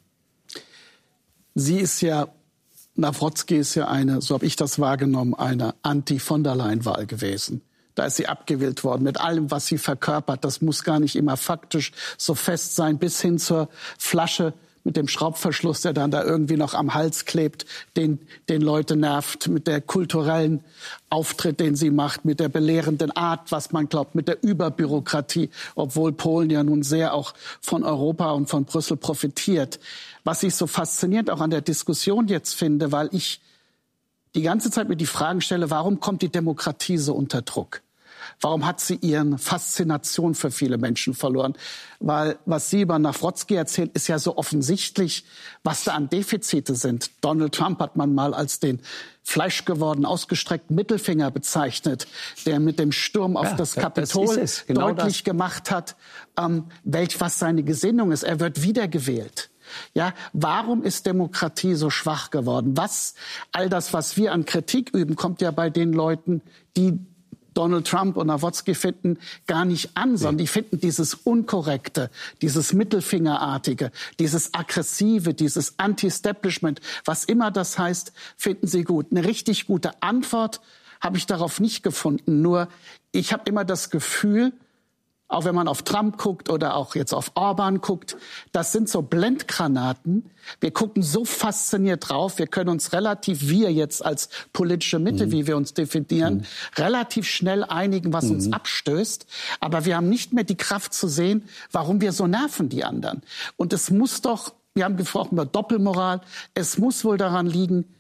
S4: Sie ist ja, Nawrocki ist ja eine, so habe ich das wahrgenommen, eine Anti-von-der-Leyen-Wahl gewesen. Da ist sie abgewählt worden mit allem, was sie verkörpert. Das muss gar nicht immer faktisch so fest sein, bis hin zur Flasche mit dem Schraubverschluss, der dann da irgendwie noch am Hals klebt, den, den Leute nervt, mit der kulturellen Auftritt, den sie macht, mit der belehrenden Art, was man glaubt, mit der Überbürokratie, obwohl Polen ja nun sehr auch von Europa und von Brüssel profitiert. Was ich so faszinierend auch an der Diskussion jetzt finde, weil ich die ganze Zeit mir die Fragen stelle, warum kommt die Demokratie so unter Druck? Warum hat sie ihren Faszination für viele Menschen verloren? Weil was Sie über Nawrocki erzählen, ist ja so offensichtlich, was da an Defizite sind. Donald Trump hat man mal als den fleischgewordenen, ausgestreckten Mittelfinger bezeichnet, der mit dem Sturm auf ja, das Kapitol das genau deutlich das. gemacht hat, ähm, welch, was seine Gesinnung ist. Er wird wiedergewählt. Ja, warum ist Demokratie so schwach geworden? Was, all das, was wir an Kritik üben, kommt ja bei den Leuten, die Donald Trump und Nawrocki finden, gar nicht an, sondern die finden dieses Unkorrekte, dieses Mittelfingerartige, dieses Aggressive, dieses Anti-Establishment, was immer das heißt, finden sie gut. Eine richtig gute Antwort habe ich darauf nicht gefunden. Nur ich habe immer das Gefühl, auch wenn man auf Trump guckt oder auch jetzt auf Orban guckt, das sind so Blendgranaten. Wir gucken so fasziniert drauf. Wir können uns relativ, wir jetzt als politische Mitte, mhm. wie wir uns definieren, mhm. relativ schnell einigen, was mhm. uns abstößt. Aber wir haben nicht mehr die Kraft zu sehen, warum wir so nerven, die anderen. Und es muss doch, wir haben gesprochen über Doppelmoral, es muss wohl daran liegen,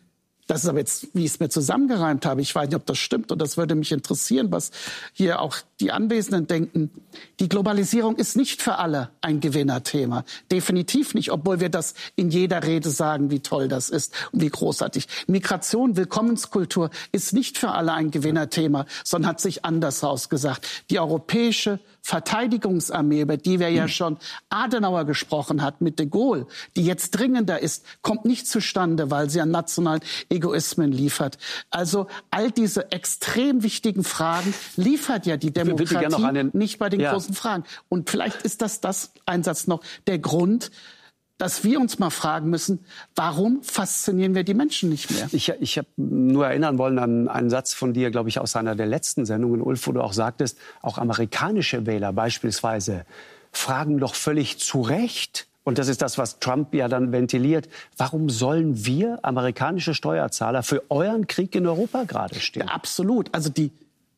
S4: Das ist aber jetzt, wie ich es mir zusammengereimt habe. Ich weiß nicht, ob das stimmt, und das würde mich interessieren, was hier auch die Anwesenden denken. Die Globalisierung ist nicht für alle ein Gewinnerthema. Definitiv nicht, obwohl wir das in jeder Rede sagen, wie toll das ist und wie großartig. Migration, Willkommenskultur ist nicht für alle ein Gewinnerthema, sondern hat sich anders ausgesagt. Die europäische Verteidigungsarmee, über die wir ja schon Adenauer gesprochen hat mit de Gaulle, die jetzt dringender ist, kommt nicht zustande, weil sie an nationalen Egoismen liefert. Also all diese extrem wichtigen Fragen liefert ja die Demokratie einen, nicht bei den ja. großen Fragen. Und vielleicht ist das, das ein Satz noch, der Grund, dass wir uns mal fragen müssen, warum faszinieren wir die Menschen nicht mehr?
S1: Ich, ich habe nur erinnern wollen an einen Satz von dir, glaube ich, aus einer der letzten Sendungen, Ulf, wo du auch sagtest, auch amerikanische Wähler beispielsweise fragen doch völlig zu Recht, und das ist das, was Trump ja dann ventiliert, warum sollen wir, amerikanische Steuerzahler, für euren Krieg in Europa gerade stehen?
S4: Ja, absolut. Also die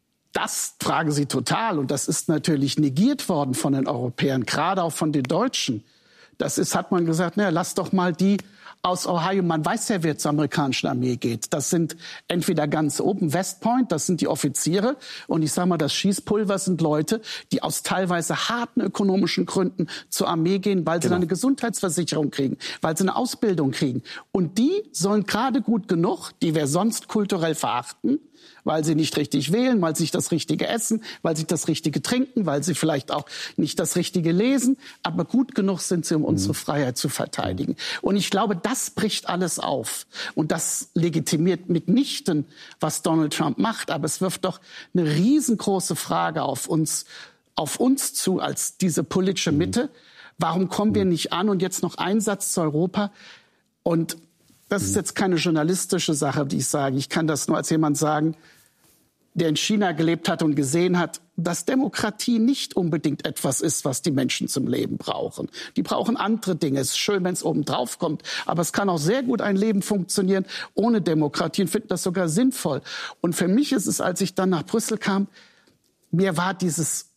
S4: Das fragen sie total, und das ist natürlich negiert worden von den Europäern, gerade auch von den Deutschen. Das ist, hat man gesagt, na, lass doch mal die aus Ohio, man weiß ja, wer zur amerikanischen Armee geht. Das sind entweder ganz oben, West Point, das sind die Offiziere. Und ich sage mal, das Schießpulver sind Leute, die aus teilweise harten ökonomischen Gründen zur Armee gehen, weil sie genau. dann eine Gesundheitsversicherung kriegen, weil sie eine Ausbildung kriegen. Und die sollen gerade gut genug, die wir sonst kulturell verachten, weil sie nicht richtig wählen, weil sie nicht das Richtige essen, weil sie das Richtige trinken, weil sie vielleicht auch nicht das Richtige lesen. Aber gut genug sind sie, um unsere Freiheit zu verteidigen. Und ich glaube, das bricht alles auf. Und das legitimiert mitnichten, was Donald Trump macht. Aber es wirft doch eine riesengroße Frage auf uns, auf uns zu als diese politische Mitte. Warum kommen wir nicht an? Und jetzt noch ein Satz zu Europa. Und das ist jetzt keine journalistische Sache, die ich sage. Ich kann das nur als jemand sagen, der in China gelebt hat und gesehen hat, dass Demokratie nicht unbedingt etwas ist, was die Menschen zum Leben brauchen. Die brauchen andere Dinge. Es ist schön, wenn es oben drauf kommt. Aber es kann auch sehr gut ein Leben funktionieren ohne Demokratie, und finde das sogar sinnvoll. Und für mich ist es, als ich dann nach Brüssel kam, mir war dieses,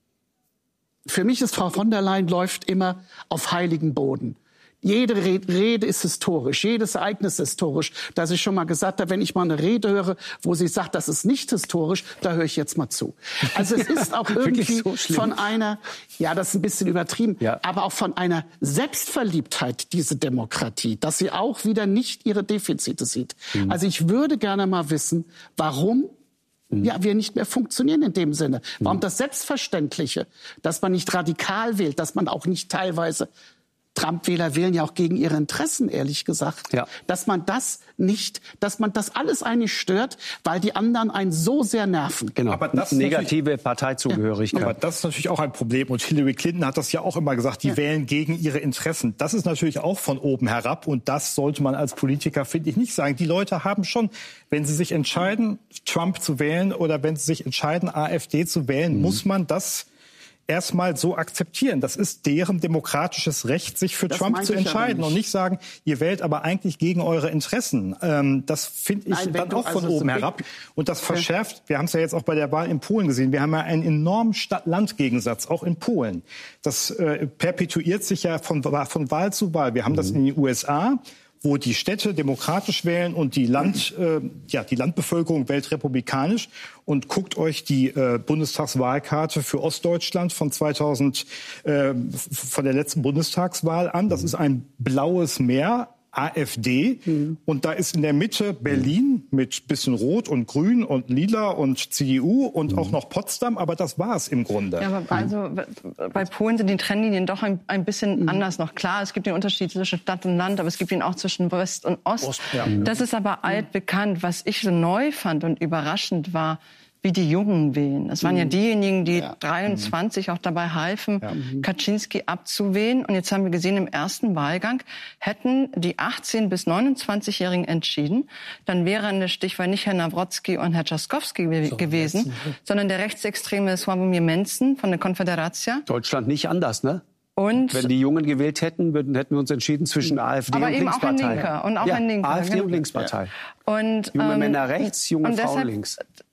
S4: für mich ist Frau von der Leyen läuft immer auf heiligen Boden. Jede Rede ist historisch, jedes Ereignis ist historisch. Dass ich schon mal gesagt habe, wenn ich mal eine Rede höre, wo sie sagt, das ist nicht historisch, da höre ich jetzt mal zu. Also es ist auch irgendwie so von einer, ja, das ist ein bisschen übertrieben, ja. aber auch von einer Selbstverliebtheit, diese Demokratie, dass sie auch wieder nicht ihre Defizite sieht. Mhm. Also ich würde gerne mal wissen, warum ja, wir nicht mehr funktionieren in dem Sinne. Warum das Selbstverständliche, dass man nicht radikal wählt, dass man auch nicht teilweise Trump-Wähler wählen ja auch gegen ihre Interessen, ehrlich gesagt. Ja. Dass man das nicht, dass man das alles eigentlich stört, weil die anderen einen so sehr nerven.
S1: Genau. Aber das negative Parteizugehörigkeit.
S3: Ja. Aber das ist natürlich auch ein Problem. Und Hillary Clinton hat das ja auch immer gesagt, die ja. wählen gegen ihre Interessen. Das ist natürlich auch von oben herab. Und das sollte man als Politiker, finde ich, nicht sagen. Die Leute haben schon, wenn sie sich entscheiden, Trump zu wählen oder wenn sie sich entscheiden, AfD zu wählen, mhm. muss man das erstmal so akzeptieren. Das ist deren demokratisches Recht, sich für das Trump zu entscheiden und nicht sagen, ihr wählt aber eigentlich gegen eure Interessen. Ähm, das finde ich Nein, dann auch von also oben herab. Und das verschärft, wir haben es ja jetzt auch bei der Wahl in Polen gesehen, wir haben ja einen enormen Stadt-Land-Gegensatz, auch in Polen. Das äh, perpetuiert sich ja von, von Wahl zu Wahl. Wir haben mhm. das in den U S A, wo die Städte demokratisch wählen und die Land, äh, ja, die Landbevölkerung wählt republikanisch. Und guckt euch die äh, Bundestagswahlkarte für Ostdeutschland von zweitausend, äh, von der letzten Bundestagswahl an. Das ist ein blaues Meer. AfD. Mhm. Und da ist in der Mitte Berlin mit bisschen Rot und Grün und Lila und C D U und mhm. auch noch Potsdam. Aber das war es im Grunde.
S9: Ja, aber also bei Polen sind die Trennlinien doch ein, ein bisschen mhm. anders noch. Klar, es gibt den Unterschied zwischen Stadt und Land, aber es gibt ihn auch zwischen West und Ost. Ost ja. Das ist aber altbekannt. Was ich so neu fand und überraschend war, wie die Jungen wählen. Das waren ja diejenigen, die ja. dreiundzwanzig auch dabei halfen, ja. Kaczynski abzuwählen. Und jetzt haben wir gesehen, im ersten Wahlgang hätten die achtzehn- bis neunundzwanzigjährigen entschieden. Dann wäre an der Stichwahl nicht Herr Nawrocki und Herr Trzaskowski so, gewesen, sondern der rechtsextreme Sławomir Mentzen von der Konfederacja.
S1: Deutschland nicht anders, ne?
S9: Und
S1: wenn die Jungen gewählt hätten, würden, hätten wir uns entschieden zwischen AfD
S9: aber
S1: und
S9: eben
S1: Linkspartei.
S9: Auch ein Linker und auch
S1: ja,
S9: ein Linker.
S1: AfD
S9: genau.
S1: und Linkspartei.
S9: Ja. Und,
S1: junge
S9: ähm,
S1: Männer rechts, junge Frauen
S9: deshalb,
S1: links.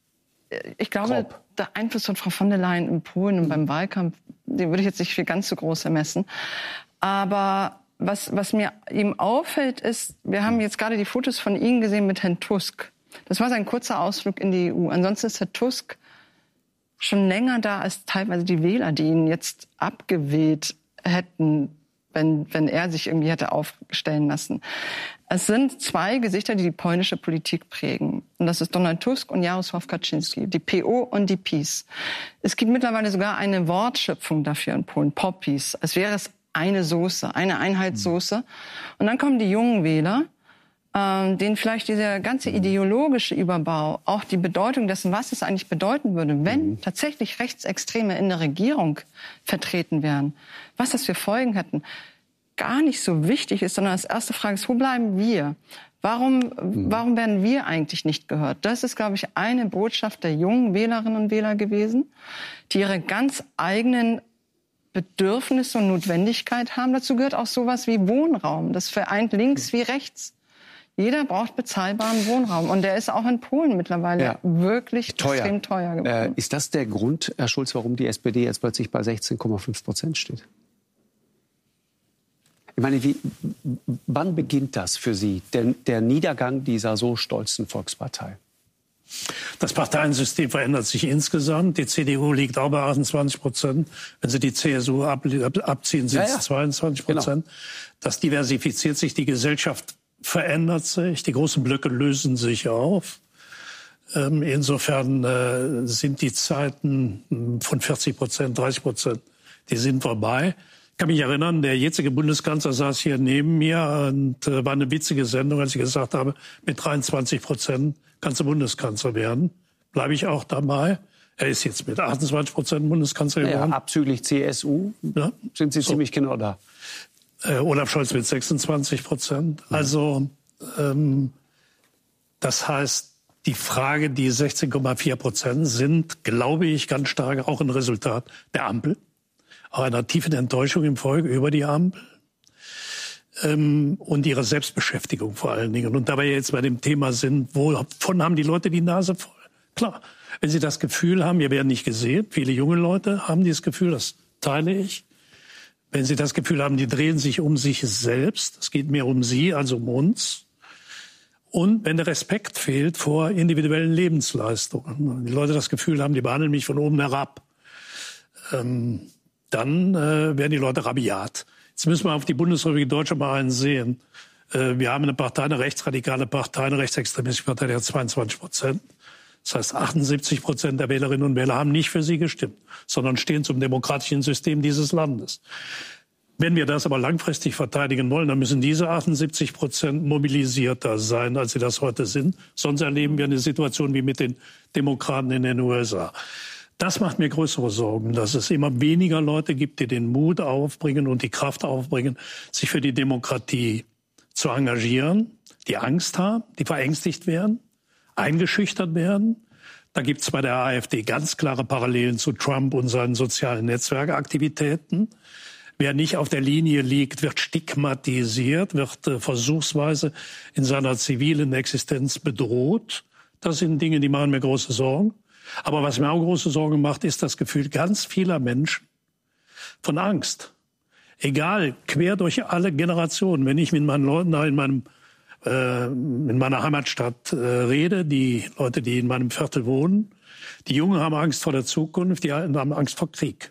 S9: Ich glaube, Grob. Der Einfluss von Frau von der Leyen in Polen und beim Wahlkampf, den würde ich jetzt nicht für ganz so groß ermessen. Aber was, was mir ihm auffällt, ist, wir haben jetzt gerade die Fotos von ihm gesehen mit Herrn Tusk. Das war sein kurzer Ausflug in die E U. Ansonsten ist Herr Tusk schon länger da als teilweise die Wähler, die ihn jetzt abgewählt hätten, wenn, wenn er sich irgendwie hätte aufstellen lassen. Es sind zwei Gesichter, die die polnische Politik prägen. Und das ist Donald Tusk und Jarosław Kaczynski, die P O und die PiS. Es gibt mittlerweile sogar eine Wortschöpfung dafür in Polen, Popis, als wäre es eine Soße, eine Einheitssoße. Und dann kommen die jungen Wähler, ähm, denen vielleicht dieser ganze ideologische Überbau, auch die Bedeutung dessen, was es eigentlich bedeuten würde, wenn mhm. tatsächlich Rechtsextreme in der Regierung vertreten wären, was das für Folgen hätten, gar nicht so wichtig ist, sondern als erste Frage ist, wo bleiben wir? Warum, mhm. warum werden wir eigentlich nicht gehört? Das ist, glaube ich, eine Botschaft der jungen Wählerinnen und Wähler gewesen, die ihre ganz eigenen Bedürfnisse und Notwendigkeit haben. Dazu gehört auch sowas wie Wohnraum. Das vereint links wie rechts. Jeder braucht bezahlbaren Wohnraum. Und der ist auch in Polen mittlerweile ja. wirklich teuer. extrem teuer geworden.
S1: Äh, ist das der Grund, Herr Schulz, warum die S P D jetzt plötzlich bei sechzehn Komma fünf Prozent steht? Ich meine, wie, wann beginnt das für Sie, der, der Niedergang dieser so stolzen Volkspartei?
S5: Das Parteiensystem verändert sich insgesamt. Die C D U liegt auch bei achtundzwanzig Prozent. Wenn Sie die C S U ab, ab, abziehen, sind es ja, ja. zweiundzwanzig Prozent. Genau. Das diversifiziert sich, die Gesellschaft verändert sich, die großen Blöcke lösen sich auf. Ähm, insofern äh, sind die Zeiten von vierzig Prozent, dreißig Prozent, die sind vorbei. Ich kann mich erinnern, der jetzige Bundeskanzler saß hier neben mir und äh, war eine witzige Sendung, als ich gesagt habe, mit dreiundzwanzig Prozent kannst du Bundeskanzler werden. Bleibe ich auch dabei. Er ist jetzt mit achtundzwanzig Prozent Bundeskanzler geworden.
S1: Ja, abzüglich C S U ja. sind Sie so. ziemlich genau da.
S5: Äh, Olaf Scholz mit sechsundzwanzig Prozent. Mhm. Also ähm, das heißt, die Frage, die sechzehn Komma vier Prozent sind, glaube ich, ganz stark auch ein Resultat der Ampel. Auch einer tiefen Enttäuschung im Volk über die Ampel. Ähm, und ihre Selbstbeschäftigung vor allen Dingen. Und da wir jetzt bei dem Thema sind, wovon haben die Leute die Nase voll? Klar, wenn sie das Gefühl haben, wir werden nicht gesehen, viele junge Leute haben dieses Gefühl, das teile ich. Wenn sie das Gefühl haben, die drehen sich um sich selbst, es geht mehr um sie als um uns. Und wenn der Respekt fehlt vor individuellen Lebensleistungen, die Leute das Gefühl haben, die behandeln mich von oben herab, ähm, dann äh, werden die Leute rabiat. Jetzt müssen wir auf die Bundesrepublik Deutschland mal einen sehen. Äh, wir haben eine Partei, eine rechtsradikale Partei, eine rechtsextremistische Partei, die hat zweiundzwanzig Prozent. Das heißt, achtundsiebzig Prozent der Wählerinnen und Wähler haben nicht für sie gestimmt, sondern stehen zum demokratischen System dieses Landes. Wenn wir das aber langfristig verteidigen wollen, dann müssen diese achtundsiebzig Prozent mobilisierter sein, als sie das heute sind. Sonst erleben wir eine Situation wie mit den Demokraten in den U S A. Das macht mir größere Sorgen, dass es immer weniger Leute gibt, die den Mut aufbringen und die Kraft aufbringen, sich für die Demokratie zu engagieren, die Angst haben, die verängstigt werden, eingeschüchtert werden. Da gibt es bei der AfD ganz klare Parallelen zu Trump und seinen sozialen Netzwerkaktivitäten. Wer nicht auf der Linie liegt, wird stigmatisiert, wird äh, versuchsweise in seiner zivilen Existenz bedroht. Das sind Dinge, die machen mir große Sorgen. Aber was mir auch große Sorgen macht, ist das Gefühl ganz vieler Menschen von Angst. Egal, quer durch alle Generationen. Wenn ich mit meinen Leuten da in meinem äh, in meiner Heimatstadt äh, rede, die Leute, die in meinem Viertel wohnen, die Jungen haben Angst vor der Zukunft, die Alten haben Angst vor Krieg.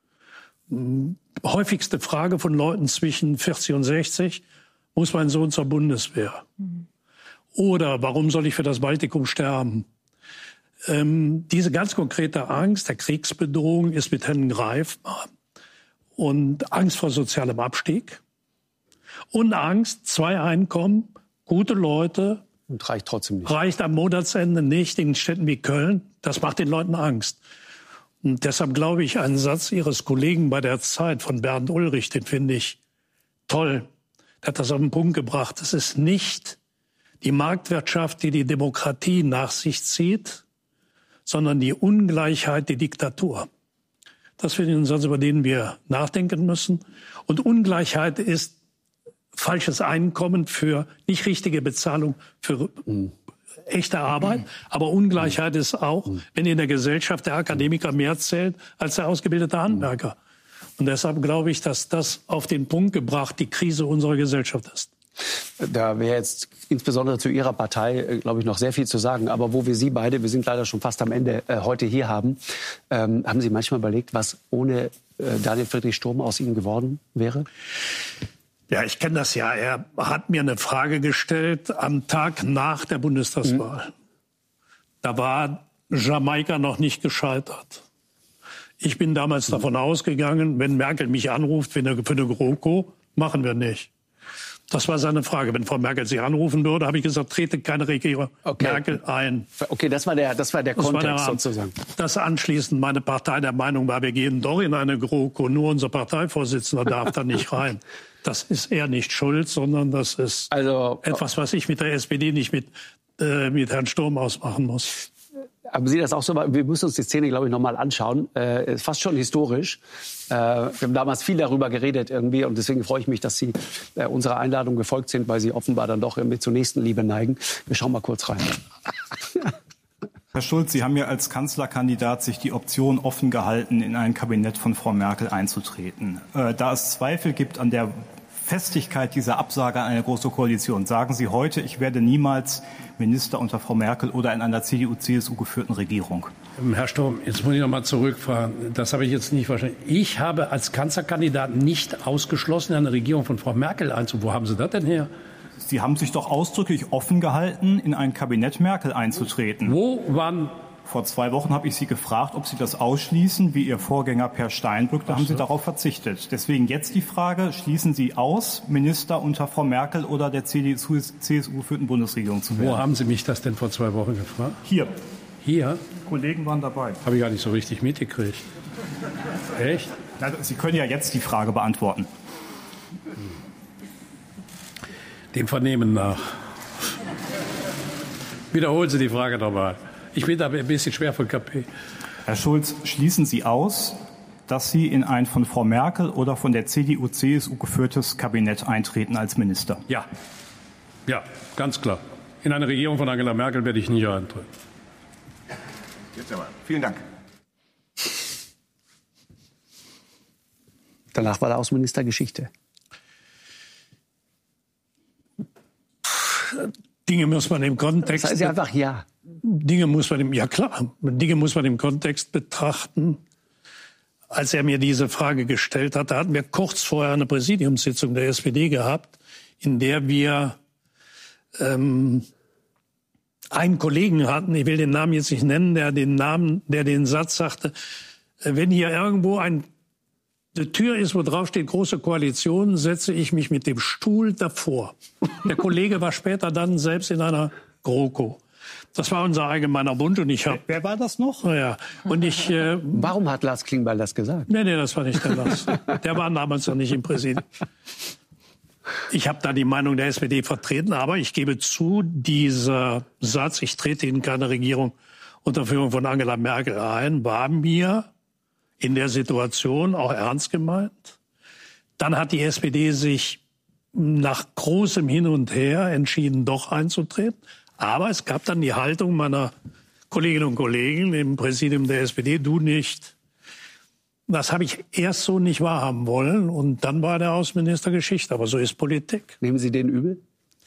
S5: Hm, häufigste Frage von Leuten zwischen vierzig und sechzig, muss mein Sohn zur Bundeswehr? Mhm. Oder warum soll ich für das Baltikum sterben? Ähm, diese ganz konkrete Angst der Kriegsbedrohung ist mit Händen greifbar. Und Angst vor sozialem Abstieg. Und Angst, zwei Einkommen, gute Leute.
S1: Und reicht trotzdem nicht.
S5: Reicht am Monatsende nicht in Städten wie Köln. Das macht den Leuten Angst. Und deshalb glaube ich, einen Satz Ihres Kollegen bei der Zeit von Bernd Ulrich, den finde ich toll. Der hat das auf den Punkt gebracht. Es ist nicht die Marktwirtschaft, die die Demokratie nach sich zieht, sondern die Ungleichheit, die Diktatur. Das finde ich ein Satz, über den wir nachdenken müssen. Und Ungleichheit ist falsches Einkommen für nicht richtige Bezahlung für mhm. echte Arbeit. Mhm. Aber Ungleichheit mhm. ist auch, wenn in der Gesellschaft der Akademiker mehr zählt als der ausgebildete Handwerker. Und deshalb glaube ich, dass das auf den Punkt gebracht die Krise unserer Gesellschaft ist.
S1: Da wäre jetzt insbesondere zu Ihrer Partei, glaube ich, noch sehr viel zu sagen. Aber wo wir Sie beide, wir sind leider schon fast am Ende, äh, heute hier haben, ähm, haben Sie manchmal überlegt, was ohne äh, Daniel Friedrich Sturm aus Ihnen geworden wäre?
S5: Ja, ich kenne das ja. Er hat mir eine Frage gestellt am Tag nach der Bundestagswahl. Mhm. Da war Jamaika noch nicht gescheitert. Ich bin damals mhm. davon ausgegangen, wenn Merkel mich anruft für eine, für eine GroKo, machen wir nicht. Das war seine Frage. Wenn Frau Merkel Sie anrufen würde, habe ich gesagt, trete keine Regierung okay. Merkel ein.
S1: Okay, das war der, das war der das Kontext war der, sozusagen.
S5: Dass anschließend meine Partei der Meinung war, wir gehen doch in eine GroKo, nur unser Parteivorsitzender darf da nicht rein. Das ist er nicht schuld, sondern das ist also, etwas, was ich mit der S P D nicht mit, äh, mit Herrn Sturm ausmachen muss.
S1: Haben Sie das auch so? Wir müssen uns die Szene, glaube ich, noch mal anschauen. Äh, ist fast schon historisch. Äh, wir haben damals viel darüber geredet irgendwie und deswegen freue ich mich, dass Sie äh, unserer Einladung gefolgt sind, weil Sie offenbar dann doch irgendwie zur Nächstenliebe neigen. Wir schauen mal kurz rein.
S8: Herr Schulz, Sie haben ja als Kanzlerkandidat sich die Option offen gehalten, in ein Kabinett von Frau Merkel einzutreten. Äh, da es Zweifel gibt an der Festigkeit dieser Absage an eine große Koalition, sagen Sie heute, ich werde niemals Minister unter Frau Merkel oder in einer C D U C S U geführten Regierung.
S5: Herr Sturm, jetzt muss ich noch mal zurückfahren. Das habe ich jetzt nicht verstanden. Ich habe als Kanzlerkandidat nicht ausgeschlossen, in eine Regierung von Frau Merkel einzutreten. Wo haben Sie das denn her?
S8: Sie haben sich doch ausdrücklich offen gehalten, in ein Kabinett Merkel einzutreten.
S5: Wo waren...
S8: Vor zwei Wochen habe ich Sie gefragt, ob Sie das ausschließen, wie Ihr Vorgänger Per Steinbrück. Da haben Sie darauf verzichtet. Deswegen jetzt die Frage, schließen Sie aus, Minister unter Frau Merkel oder der C D U C S U geführten Bundesregierung zu werden?
S5: Wo haben Sie mich das denn vor zwei Wochen gefragt?
S8: Hier.
S5: Hier?
S8: Kollegen waren dabei.
S5: Habe ich gar nicht so richtig mitgekriegt. Echt?
S8: Na, Sie können ja jetzt die Frage beantworten.
S5: Dem Vernehmen nach. Wiederholen Sie die Frage nochmal. Ich bin da ein bisschen schwer von K P.
S8: Herr Schulz, schließen Sie aus, dass Sie in ein von Frau Merkel oder von der C D U C S U geführtes Kabinett eintreten als Minister?
S5: Ja. Ja, ganz klar. In eine Regierung von Angela Merkel werde ich nicht eintreten.
S8: Jetzt aber. Vielen Dank.
S1: Danach war der Außenminister Geschichte.
S5: Dinge muss man im Kontext...
S1: Das heißt ja einfach ja.
S5: Dinge muss man im, ja klar, Dinge muss man im Kontext betrachten. Als er mir diese Frage gestellt hat, da hatten wir kurz vorher eine Präsidiumssitzung der S P D gehabt, in der wir ähm, einen Kollegen hatten, ich will den Namen jetzt nicht nennen, der den Namen, der den Satz sagte, wenn hier irgendwo ein, eine Tür ist, wo drauf steht, große Koalition, setze ich mich mit dem Stuhl davor. Der Kollege war später dann selbst in einer GroKo. Das war unser allgemeiner Wunsch und ich habe.
S8: Wer war das noch?
S5: Ja. Und ich. Äh,
S1: Warum hat Lars Klingbeil das gesagt?
S5: Nee, nee, das war nicht der Lars. Der war damals noch nicht im Präsidium. Ich habe da die Meinung der S P D vertreten, aber ich gebe zu, dieser Satz, ich trete in keine Regierung unter Führung von Angela Merkel ein, war mir in der Situation auch ernst gemeint. Dann hat die S P D sich nach großem Hin und Her entschieden, doch einzutreten. Aber es gab dann die Haltung meiner Kolleginnen und Kollegen im Präsidium der S P D, du nicht. Das habe ich erst so nicht wahrhaben wollen. Und dann war der Außenminister Geschichte. Aber so ist Politik.
S1: Nehmen Sie den übel?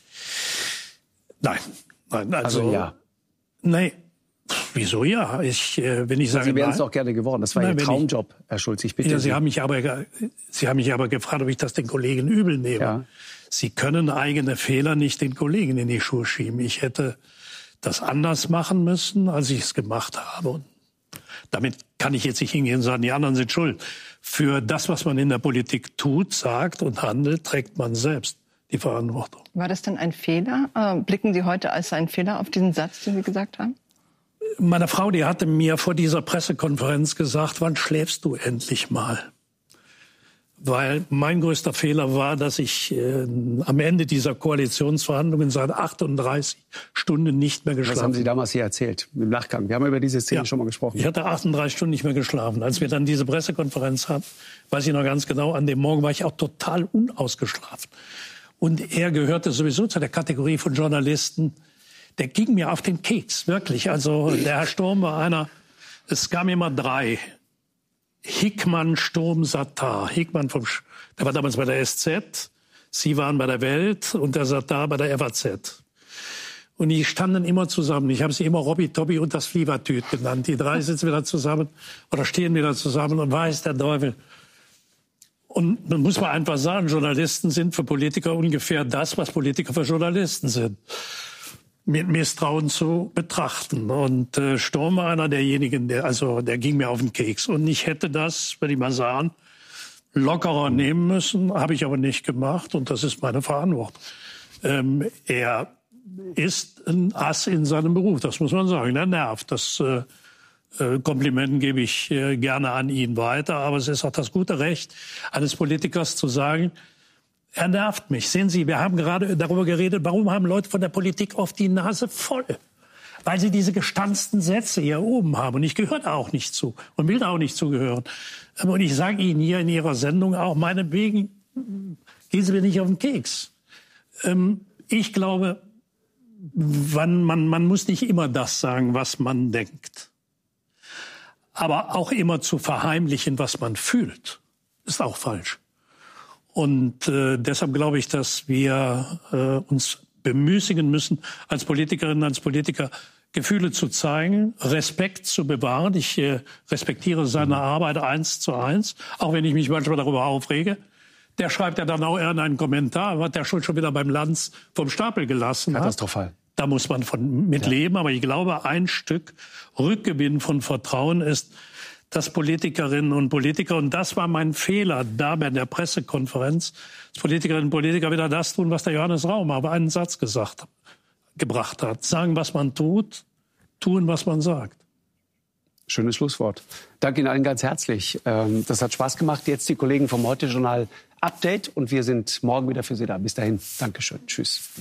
S5: Nein. Nein also,
S1: also ja.
S5: Nein. Wieso ja? Ich, äh, wenn ich sage,
S1: Sie wären es doch gerne geworden. Das war Ihr Traumjob, ich, Herr Schulz. Ich bitte
S5: ja,
S1: Sie.
S5: Sie haben mich aber, Sie haben mich aber gefragt, ob ich das den Kollegen übel nehme. Ja. Sie können eigene Fehler nicht den Kollegen in die Schuhe schieben. Ich hätte das anders machen müssen, als ich es gemacht habe. Und damit kann ich jetzt nicht hingehen und sagen, die anderen sind schuld. Für das, was man in der Politik tut, sagt und handelt, trägt man selbst die Verantwortung.
S9: War das denn ein Fehler? Äh, blicken Sie heute als einen Fehler auf diesen Satz, den Sie gesagt haben?
S5: Meine Frau, die hatte mir vor dieser Pressekonferenz gesagt, wann schläfst du endlich mal? Weil mein größter Fehler war, dass ich äh, am Ende dieser Koalitionsverhandlungen seit achtunddreißig Stunden nicht mehr geschlafen habe.
S1: Was haben Sie damals hier erzählt, im Nachgang? Wir haben über diese Szene ja. schon mal gesprochen.
S5: Ich hatte achtunddreißig Stunden nicht mehr geschlafen. Als wir dann diese Pressekonferenz hatten, weiß ich noch ganz genau, an dem Morgen war ich auch total unausgeschlafen. Und er gehörte sowieso zu der Kategorie von Journalisten, der ging mir auf den Keks, wirklich. Also der Herr Sturm war einer, es kamen immer drei. Hickmann, Sturm, Sattar. Hickmann vom, der war damals bei der S Z, Sie waren bei der Welt und der Sattar bei der F A Z. Und die standen immer zusammen. Ich habe sie immer Robby, Tobby und das Flievertüt genannt. Die drei sitzen wieder zusammen oder stehen wieder zusammen und weiß der Teufel. Und dann muss man einfach sagen, Journalisten sind für Politiker ungefähr das, was Politiker für Journalisten sind. Mit Misstrauen zu betrachten. Und äh, Sturm war einer derjenigen, der, also, der ging mir auf den Keks. Und ich hätte das, würde ich mal sagen, lockerer nehmen müssen, habe ich aber nicht gemacht. Und das ist meine Verantwortung. Ähm, er ist ein Ass in seinem Beruf, das muss man sagen. Er nervt. Das äh, äh, Kompliment gebe ich äh, gerne an ihn weiter. Aber es ist auch das gute Recht eines Politikers zu sagen, er nervt mich. Sehen Sie, wir haben gerade darüber geredet, warum haben Leute von der Politik oft die Nase voll? Weil sie diese gestanzten Sätze hier oben haben. Und ich gehöre da auch nicht zu und will da auch nicht zugehören. Und ich sage Ihnen hier in Ihrer Sendung auch, meinetwegen, gehen Sie mir nicht auf den Keks. Ähm, ich glaube, man, man, man muss nicht immer das sagen, was man denkt. Aber auch immer zu verheimlichen, was man fühlt, ist auch falsch. Und äh, deshalb glaube ich, dass wir äh, uns bemüßigen müssen, als Politikerinnen, als Politiker Gefühle zu zeigen, Respekt zu bewahren. Ich äh, respektiere seine Arbeit eins zu eins, auch wenn ich mich manchmal darüber aufrege. Der schreibt ja dann auch irgendeinen Kommentar, hat der Schuld schon wieder beim Lanz vom Stapel gelassen.
S1: Katastrophal.
S5: Hat. Da muss man von mit leben. Ja. Aber ich glaube, ein Stück Rückgewinn von Vertrauen ist, dass Politikerinnen und Politiker, und das war mein Fehler da bei der Pressekonferenz, dass Politikerinnen und Politiker wieder das tun, was der Johannes Raum aber einen Satz gesagt hat, gebracht hat. Sagen, was man tut, tun, was man sagt.
S1: Schönes Schlusswort. Danke Ihnen allen ganz herzlich. Das hat Spaß gemacht. Jetzt die Kollegen vom Heute-Journal Update und wir sind morgen wieder für Sie da. Bis dahin. Dankeschön. Tschüss.